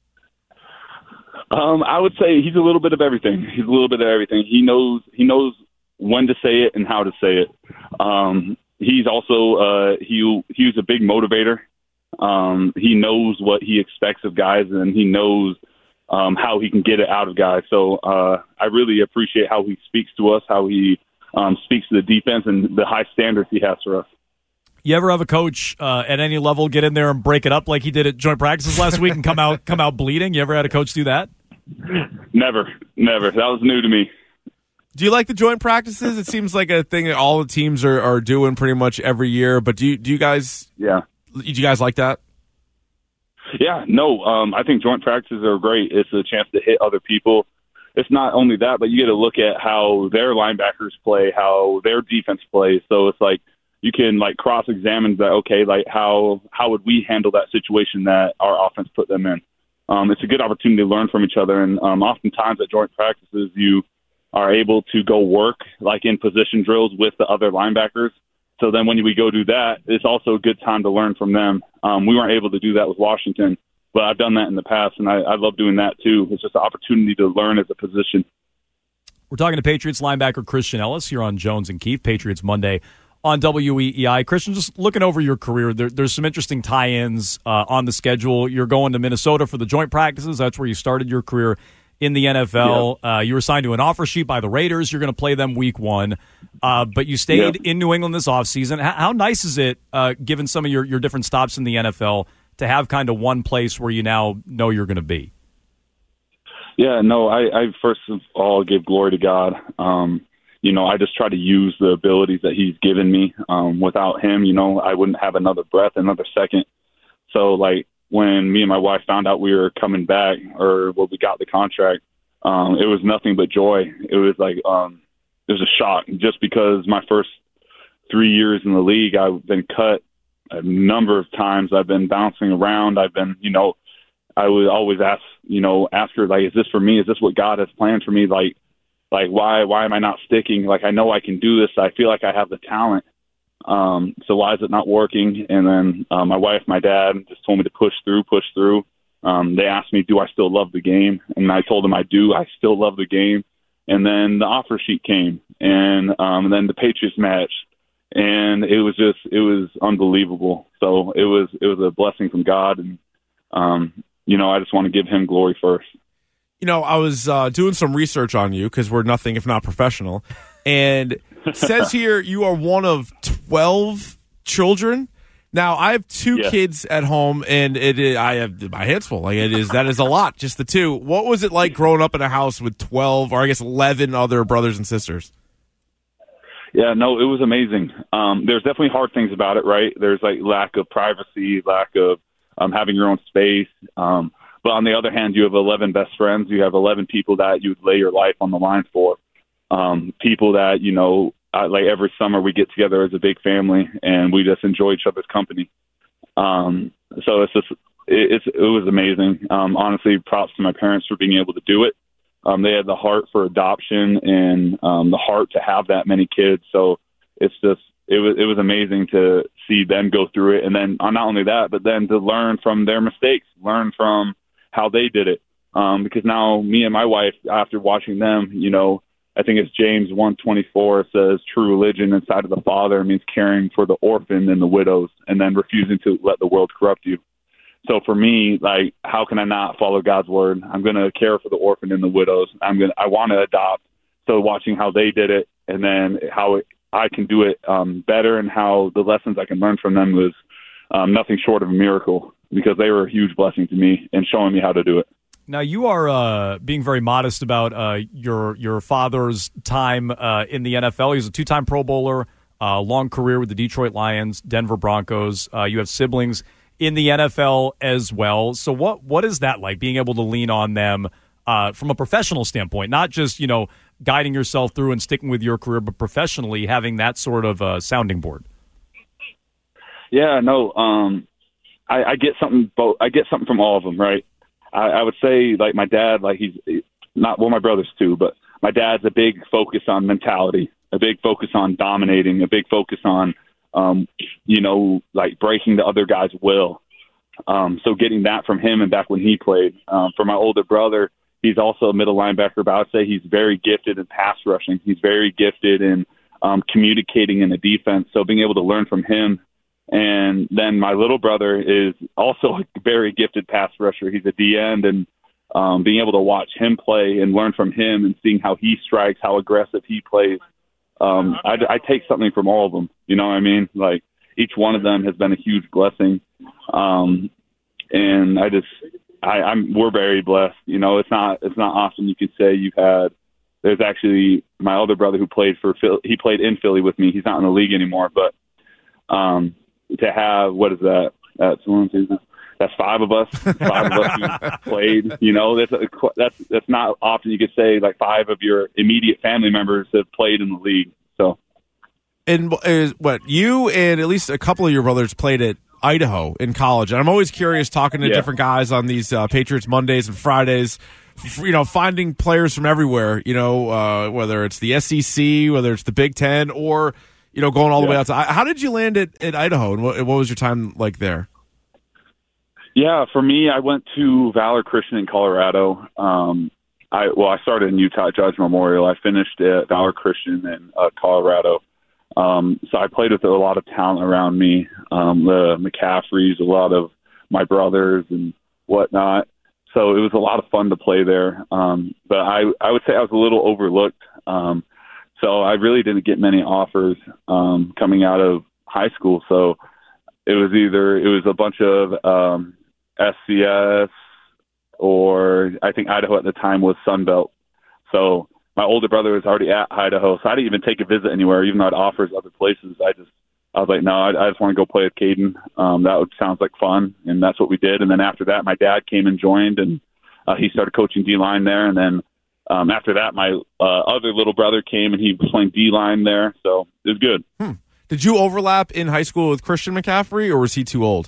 Um, I would say he's a little bit of everything. He's a little bit of everything. He knows he knows when to say it and how to say it. Um, he's also uh, he he was a big motivator. Um, he knows what he expects of guys, and he knows um, how he can get it out of guys. So uh, I really appreciate how he speaks to us, how he um, speaks to the defense, and the high standards he has for us. You ever have a coach uh, at any level get in there and break it up like he did at joint practices last week and come out come out bleeding? You ever had a coach do that? Never, never. That was new to me. Do you like the joint practices? It seems like a thing that all the teams are, are doing pretty much every year. But do you do you guys? Yeah. Do you guys like that? Yeah, no, um, I think joint practices are great. It's a chance to hit other people. It's not only that, but you get to look at how their linebackers play, how their defense plays. So it's like you can like cross-examine that. Okay, like how how would we handle that situation that our offense put them in? Um, it's a good opportunity to learn from each other. And um, oftentimes at joint practices, you are able to go work like in position drills with the other linebackers. So then when we go do that, it's also a good time to learn from them. Um, we weren't able to do that with Washington, but I've done that in the past, and I, I love doing that too. It's just an opportunity to learn as a position. We're talking to Patriots linebacker Christian Ellis here on Jones and Keefe, Patriots Monday on W E E I. Christian, just looking over your career, there, there's some interesting tie-ins uh, on the schedule. You're going to Minnesota for the joint practices. That's where you started your career in the N F L. Yeah. Uh, you were signed to an offer sheet by the Raiders. You're going to play them week one. Uh, but you stayed yeah. in New England this offseason. How, how nice is it, uh, given some of your, your different stops in the N F L, to have kind of one place where you now know you're going to be? Yeah, no, I, I first of all give glory to God. Um, you know, I just try to use the abilities that he's given me. Um, without him, you know, I wouldn't have another breath, another second. So, like, when me and my wife found out we were coming back, or when we got the contract, um, it was nothing but joy. It was like um, it was a shock, just because my first three years in the league, I've been cut a number of times. I've been bouncing around. I've been, you know, I would always ask, you know, ask her, like, is this for me? Is this what God has planned for me? Like, like why why am I not sticking? Like, I know I can do this. I feel like I have the talent. Um, so why is it not working? And then uh, my wife, my dad just told me to push through, push through. Um, they asked me, do I still love the game? And I told them I do. I still love the game. And then the offer sheet came, and, um, and then the Patriots match, and it was just, it was unbelievable. So it was, it was a blessing from God. And, um, you know, I just want to give him glory first. you know, I was uh, doing some research on you because we're nothing if not professional, and it says here you are one of twelve children. Now, I have two Yeah. kids at home, and it is, I have my hands full. Like it is that is a lot, just the two. What was it like growing up in a house with twelve, or I guess eleven other brothers and sisters? Yeah, no, it was amazing. Um, there's definitely hard things about it, right? There's like lack of privacy, lack of um, having your own space. Um, but on the other hand, you have eleven best friends. You have eleven people that you would lay your life on the line for. Um, people that, you know, uh, like every summer we get together as a big family and we just enjoy each other's company. Um, so it's just, it, it's, it was amazing. Um, honestly, props to my parents for being able to do it. Um, they had the heart for adoption and um, the heart to have that many kids. So it's just, it was, it was amazing to see them go through it. And then uh, not only that, but then to learn from their mistakes, learn from how they did it. Um, because now me and my wife, after watching them, you know, I think it's James one twenty-four says true religion inside of the Father means caring for the orphan and the widows and then refusing to let the world corrupt you. So for me, like, how can I not follow God's word? I'm going to care for the orphan and the widows. I'm going to, I want to adopt. So watching how they did it and then how it, I can do it um, better and how the lessons I can learn from them was um, nothing short of a miracle because they were a huge blessing to me and showing me how to do it. Now, you are uh, being very modest about uh, your your father's time uh, in the N F L. He was a two-time Pro Bowler, uh, long career with the Detroit Lions, Denver Broncos. Uh, you have siblings in the N F L as well. So what what is that like, being able to lean on them uh, from a professional standpoint, not just, you know, guiding yourself through and sticking with your career, but professionally having that sort of uh, sounding board? Yeah, no, um, I, I get something. Both, I get something from all of them, right? I, I would say, like, my dad, like, he's not, well, my brothers too, but my dad's a big focus on mentality, a big focus on dominating, a big focus on, um, you know, like breaking the other guy's will. Um, so getting that from him and back when he played. Um, for my older brother, he's also a middle linebacker, but I would say he's very gifted in pass rushing. He's very gifted in um, communicating in the defense. So being able to learn from him. And then my little brother is also a very gifted pass rusher. He's a D end, and um, being able to watch him play and learn from him and seeing how he strikes, how aggressive he plays. Um, I, I take something from all of them. You know what I mean? Like, each one of them has been a huge blessing. Um, and I just, I, I'm, we're very blessed. You know, it's not, it's not often you can say you've had, there's actually my older brother who played for Philly. He played in Philly with me. He's not in the league anymore, but, um, to have, what is that? That's one, two, that's five of us. Five of us who played. You know, that's a, that's that's not often you could say like five of your immediate family members have played in the league. So, and is what you and at least a couple of your brothers played at Idaho in college. And I'm always curious talking to Yeah. different guys on these uh, Patriots Mondays and Fridays. f- You know, finding players from everywhere. You know, uh, whether it's the S E C, whether it's the Big Ten, or you know, going all the Yeah. way out to. How did you land at, at Idaho, and what, what was your time like there? Yeah, for me, I went to Valor Christian in Colorado. Um, I well, I started in Utah at Judge Memorial. I finished at Valor Christian in uh, Colorado. Um, so I played with a lot of talent around me, um, the McCaffreys, a lot of my brothers and whatnot. So it was a lot of fun to play there. Um, but I, I would say I was a little overlooked. Um, so I really didn't get many offers um, coming out of high school. So it was either it was a bunch of um, S C S or I think Idaho at the time was Sunbelt. So my older brother was already at Idaho, so I didn't even take a visit anywhere, even though it offers other places. I just I was like, no, I, I just want to go play with Caden. Um, that would sounds like fun, and that's what we did. And then after that, my dad came and joined, and uh, he started coaching D-line there. And then um, after that, my uh, other little brother came, and he was playing D-line there. So it was good. Hmm. Did you overlap in high school with Christian McCaffrey, or was he too old?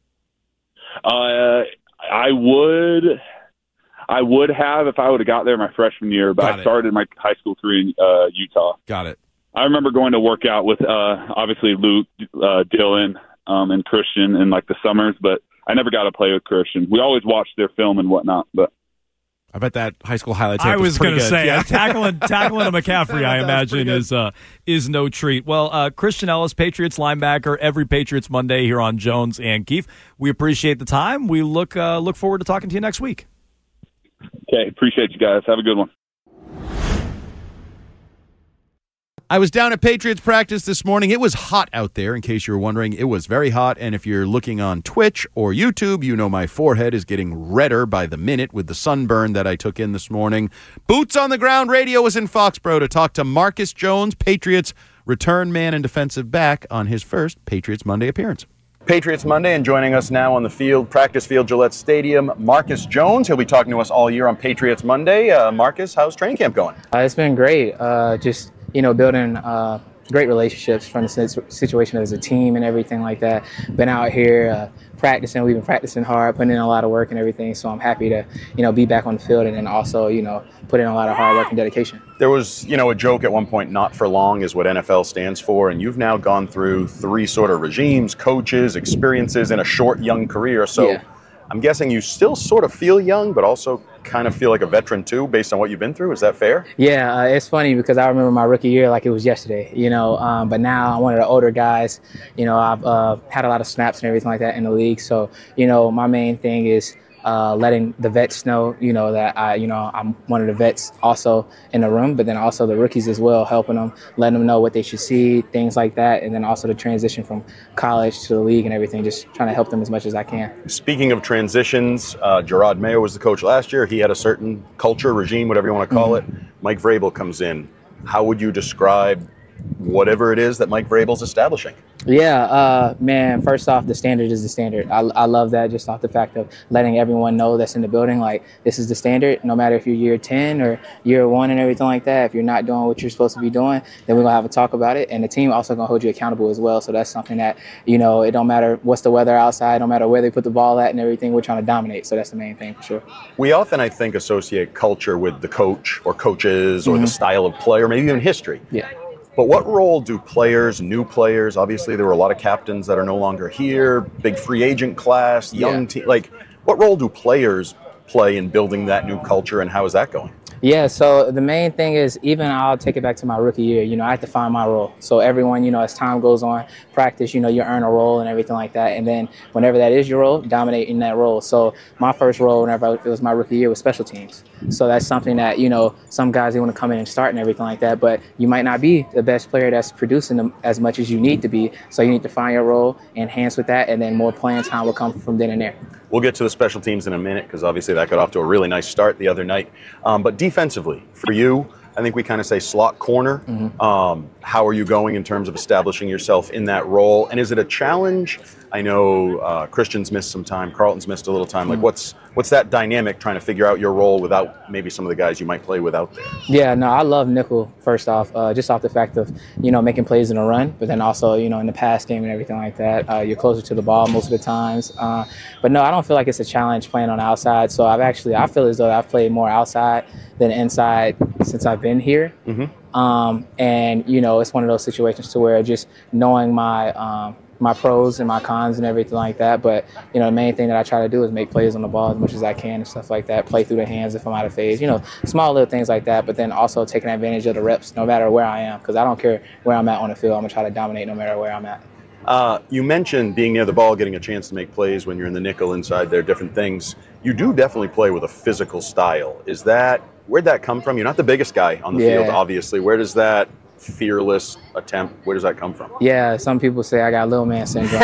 Uh, I would, I would have if I would have got there my freshman year, but Got I it. started my high school career in uh, Utah. Got it. I remember going to work out with uh, obviously Luke, uh, Dylan, um, and Christian in like the summers, but I never got to play with Christian. We always watched their film and whatnot, but. I bet that high school highlight tape I was going to say yeah. uh, tackling tackling a McCaffrey, I imagine, is uh, is no treat. Well, uh, Christian Ellis, Patriots linebacker, every Patriots Monday here on Jones and Keefe. We appreciate the time. We look uh, look forward to talking to you next week. Okay, appreciate you guys. Have a good one. I was down at Patriots practice this morning. It was hot out there, in case you were wondering. It was very hot, and if you're looking on Twitch or YouTube, you know my forehead is getting redder by the minute with the sunburn that I took in this morning. Boots on the Ground Radio was in Foxborough to talk to Marcus Jones, Patriots return man and defensive back, on his first Patriots Monday appearance. Patriots Monday, and joining us now on the field, practice field, Gillette Stadium, Marcus Jones. He'll be talking to us all year on Patriots Monday. Uh, Marcus, how's training camp going? Uh, it's been great. Uh, just, you know, building uh, great relationships from the situation as a team and everything like that. Been out here uh, practicing. We've been practicing hard, putting in a lot of work and everything. So I'm happy to, you know, be back on the field and then also, you know, put in a lot of hard work and dedication. There was, you know, a joke at one point, not for long is what N F L stands for, and you've now gone through three sort of regimes, coaches, experiences in a short, young career. So yeah. I'm guessing you still sort of feel young, but also kind of feel like a veteran too, based on what you've been through. Is that fair? Yeah, uh, it's funny because I remember my rookie year like it was yesterday, you know, um, but now I'm one of the older guys. You know, I've uh, had a lot of snaps and everything like that in the league. So, you know, my main thing is Uh, letting the vets know, you know, that I, you know, I'm one of the vets also in the room, but then also the rookies as well, helping them, letting them know what they should see, things like that, and then also the transition from college to the league and everything, just trying to help them as much as I can. Speaking of transitions, uh, Gerard Mayo was the coach last year. He had a certain culture, regime, whatever you want to call mm-hmm. it. Mike Vrabel comes in. How would you describe whatever it is that Mike Vrabel's establishing? Yeah, uh, man, first off, the standard is the standard. I, I love that, just off the fact of letting everyone know that's in the building, like, this is the standard, no matter if you're year ten or year one and everything like that. If you're not doing what you're supposed to be doing, then we're going to have a talk about it. And the team also going to hold you accountable as well. So that's something that, you know, it don't matter what's the weather outside, no matter where they put the ball at and everything, we're trying to dominate. So that's the main thing for sure. We often, I think, associate culture with the coach or coaches or mm-hmm. the style of play or maybe even history. Yeah. But what role do players, new players, obviously there were a lot of captains that are no longer here, big free agent class, young yeah. team, like what role do players play in building that new culture and how is that going? Yeah, so the main thing is, even I'll take it back to my rookie year, you know, I had to find my role. So everyone, you know, as time goes on, practice, you know, you earn a role and everything like that. And then whenever that is your role, dominate in that role. So my first role, whenever it was my rookie year, was special teams. So that's something that, you know, some guys, they want to come in and start and everything like that, but you might not be the best player that's producing them as much as you need to be. So you need to find your role, enhance with that, and then more playing time will come from then and there. We'll get to the special teams in a minute because obviously that got off to a really nice start the other night. Um, but defensively, for you, I think we kind of say slot corner. Mm-hmm. Um, how are you going in terms of establishing yourself in that role? And is it a challenge? I know uh, Christian's missed some time. Carlton's missed a little time. Like, what's what's that dynamic trying to figure out your role without maybe some of the guys you might play with out there? Yeah, no, I love nickel, first off, uh, just off the fact of, you know, making plays in a run, but then also, you know, in the pass game and everything like that. Uh, you're closer to the ball most of the times. Uh, but no, I don't feel like it's a challenge playing on the outside. So I've actually, I feel as though I've played more outside than inside since I've been here. Mm-hmm. Um, and, you know, it's one of those situations to where just knowing my um, my pros and my cons and everything like that. But, you know, the main thing that I try to do is make plays on the ball as much as I can and stuff like that, play through the hands if I'm out of phase, you know, small little things like that. But then also taking advantage of the reps no matter where I am, because I don't care where I'm at on the field. I'm going to try to dominate no matter where I'm at. Uh, you mentioned being near the ball, getting a chance to make plays when you're in the nickel inside there, different things. You do definitely play with a physical style. Is that, where'd that come from? You're not the biggest guy on the yeah. field, obviously. Where does that fearless attempt, where does that come from? Yeah, some people say I got little man syndrome.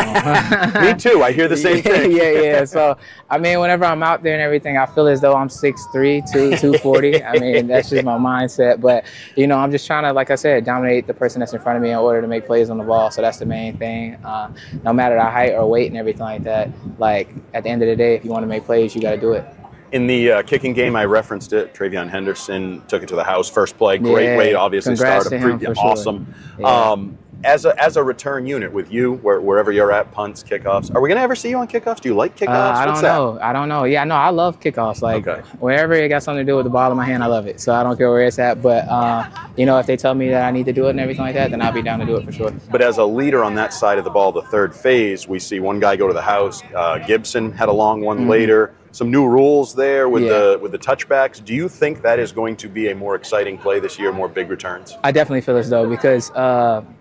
Me too. I hear the same yeah, thing. yeah, yeah. So, I mean, whenever I'm out there and everything, I feel as though I'm six three, two, two forty. I mean, that's just my mindset. But, you know, I'm just trying to, like I said, dominate the person that's in front of me in order to make plays on the ball. So that's the main thing. Uh, no matter the height or weight and everything like that, like, at the end of the day, if you want to make plays, you got to do it. In the uh, kicking game, I referenced it. Travion Henderson took it to the house. First play, great yeah, way to obviously congrats start. To a him pre- for awesome. Sure. Yeah. Um, as a as a return unit with you, where, wherever you're at, punts, kickoffs. Are we gonna ever see you on kickoffs? Do you like kickoffs? Uh, I What's don't that? know. I don't know. Yeah, no, I love kickoffs. Like okay. wherever it got something to do with the ball in my hand, I love it. So I don't care where it's at. But uh, you know, if they tell me that I need to do it and everything like that, then I'll be down to do it for sure. But as a leader on that side of the ball, the third phase, we see one guy go to the house. Uh, Gibson had a long one mm-hmm. later. Some new rules there with yeah. the with the touchbacks. Do you think that is going to be a more exciting play this year, more big returns? I definitely feel as though because uh,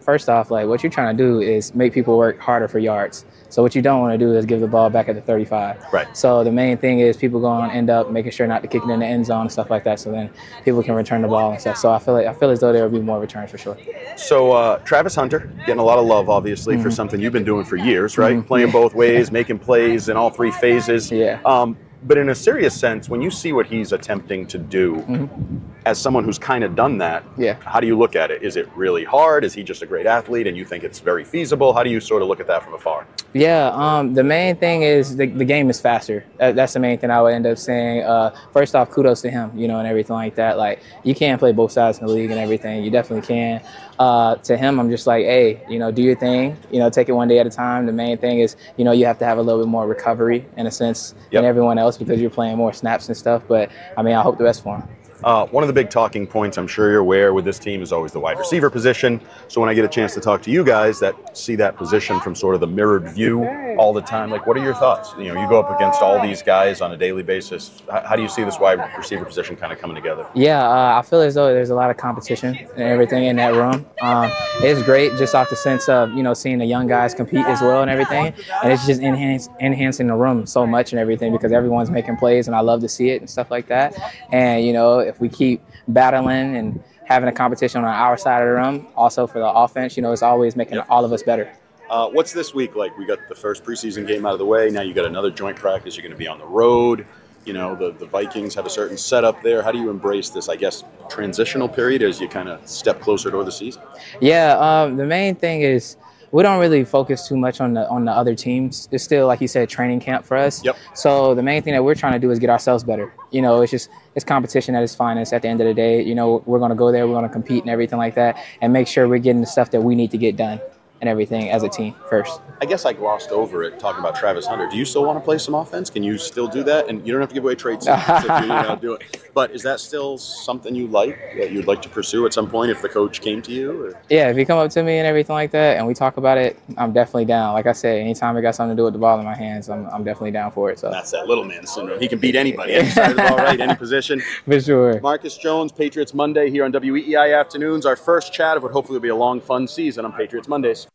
first off, like what you're trying to do is make people work harder for yards. So what you don't want to do is give the ball back at the thirty-five. Right. So the main thing is people going to end up making sure not to kick it in the end zone and stuff like that. So then people can return the ball and stuff. So I feel like I feel as though there will be more returns for sure. So uh, Travis Hunter getting a lot of love, obviously, mm-hmm. for something you've been doing for years, right? Mm-hmm. Playing both ways, making plays in all three phases. Yeah. Um, but in a serious sense, when you see what he's attempting to do, mm-hmm. as someone who's kind of done that, yeah. how do you look at it? Is it really hard? Is he just a great athlete and you think it's very feasible? How do you sort of look at that from afar? Yeah, um, the main thing is the, the game is faster. That, that's the main thing I would end up saying. Uh, first off, kudos to him, you know, and everything like that. Like, you can play both sides in the league and everything. You definitely can. Uh, to him, I'm just like, hey, you know, do your thing. You know, take it one day at a time. The main thing is, you know, you have to have a little bit more recovery, in a sense, yep. than everyone else because you're playing more snaps and stuff. But, I mean, I hope the best for him. Uh, one of the big talking points, I'm sure you're aware, with this team is always the wide receiver position. So when I get a chance to talk to you guys that see that position from sort of the mirrored view all the time, like, what are your thoughts? You know, you go up against all these guys on a daily basis. How do you see this wide receiver position kind of coming together? Yeah, uh, I feel as though there's a lot of competition and everything in that room. Um, it's great just off the sense of, you know, seeing the young guys compete as well and everything. And it's just enhance, enhancing the room so much and everything because everyone's making plays and I love to see it and stuff like that. And, you know, if we keep battling and having a competition on our side of the room, also for the offense, you know, it's always making all of us better. Uh, what's this week like? We got the first preseason game out of the way. Now you got another joint practice. You're going to be on the road. You know, the, the Vikings have a certain setup there. How do you embrace this, I guess, transitional period as you kind of step closer toward the season? Yeah, um, the main thing is we don't really focus too much on the on the other teams. It's still, like you said, training camp for us. Yep. So the main thing that we're trying to do is get ourselves better. You know, it's just it's competition at its finest. At the end of the day, you know, we're going to go there, we're going to compete and everything like that, and make sure we're getting the stuff that we need to get done and everything as a team first. I guess I glossed over it talking about Travis Hunter. Do you still want to play some offense? Can you still do that? And you don't have to give away trade secrets if you, you know, do it. But is that still something you like, that you'd like to pursue at some point if the coach came to you? Or? Yeah, if you come up to me and everything like that and we talk about it, I'm definitely down. Like I said, anytime I got something to do with the ball in my hands, I'm, I'm definitely down for it. So that's that little man syndrome. He can beat anybody. Any side of the ball, right? Any position. For sure. Marcus Jones, Patriots Monday here on W E E I Afternoons. Our first chat of what hopefully will be a long, fun season on Patriots Mondays.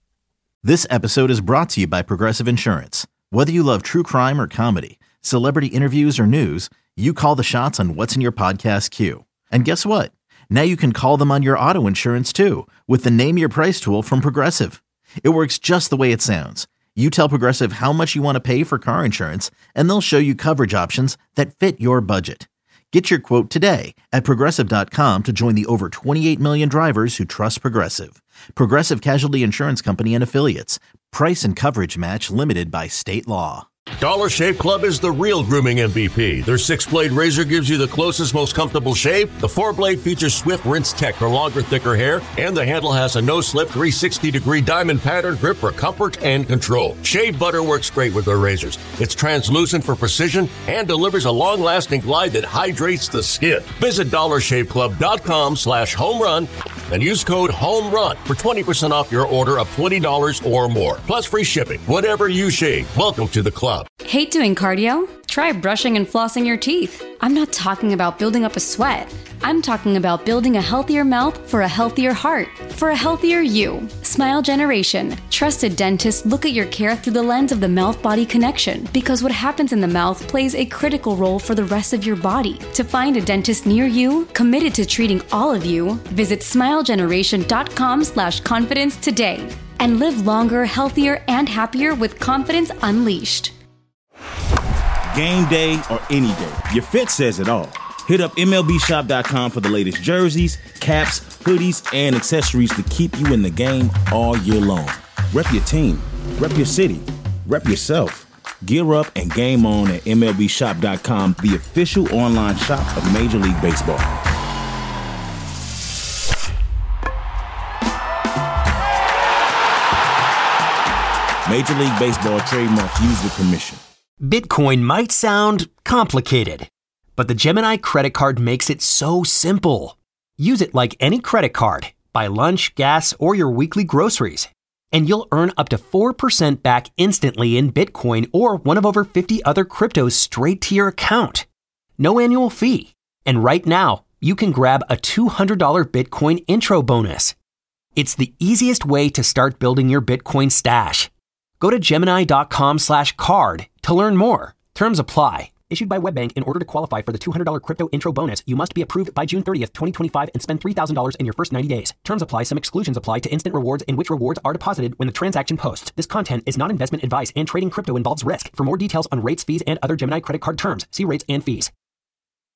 This episode is brought to you by Progressive Insurance. Whether you love true crime or comedy, celebrity interviews or news, you call the shots on what's in your podcast queue. And guess what? Now you can call them on your auto insurance too with the Name Your Price tool from Progressive. It works just the way it sounds. You tell Progressive how much you want to pay for car insurance, and they'll show you coverage options that fit your budget. Get your quote today at Progressive dot com to join the over twenty-eight million drivers who trust Progressive. Progressive Casualty Insurance Company and Affiliates. Price and coverage match limited by state law. Dollar Shave Club is the real grooming M V P. Their six-blade razor gives you the closest, most comfortable shave. The four-blade features Swift Rinse Tech for longer, thicker hair. And the handle has a no-slip three hundred sixty degree diamond pattern grip for comfort and control. Shave butter works great with their razors. It's translucent for precision and delivers a long-lasting glide that hydrates the skin. Visit dollar shave club dot com slash home run and use code HOMERUN for twenty percent off your order of twenty dollars or more. Plus free shipping. Whatever you shave, welcome to the club. Hate doing cardio? Try brushing and flossing your teeth. I'm not talking about building up a sweat. I'm talking about building a healthier mouth for a healthier heart, for a healthier you. Smile Generation. Trusted dentists look at your care through the lens of the mouth-body connection because what happens in the mouth plays a critical role for the rest of your body. To find a dentist near you, committed to treating all of you, visit smile generation dot com slash confidence today and live longer, healthier, and happier with confidence unleashed. Game day or any day, your fit says it all. Hit up M L B shop dot com for the latest jerseys, caps, hoodies, and accessories to keep you in the game all year long. Rep your team, rep your city, rep yourself. Gear up and game on at M L B shop dot com, the official online shop of Major League Baseball. Major League Baseball trademark used with permission. Bitcoin might sound complicated, but the Gemini credit card makes it so simple. Use it like any credit card. Buy lunch, gas, or your weekly groceries, and you'll earn up to four percent back instantly in Bitcoin or one of over fifty other cryptos straight to your account. No annual fee. And right now, you can grab a two hundred dollars Bitcoin intro bonus. It's the easiest way to start building your Bitcoin stash. Go to Gemini.com slash card to learn more. Terms apply. Issued by WebBank. In order to qualify for the two hundred dollars crypto intro bonus, you must be approved by June thirtieth, twenty twenty-five and spend three thousand dollars in your first ninety days. Terms apply. Some exclusions apply to instant rewards in which rewards are deposited when the transaction posts. This content is not investment advice and trading crypto involves risk. For more details on rates, fees, and other Gemini credit card terms, see rates and fees.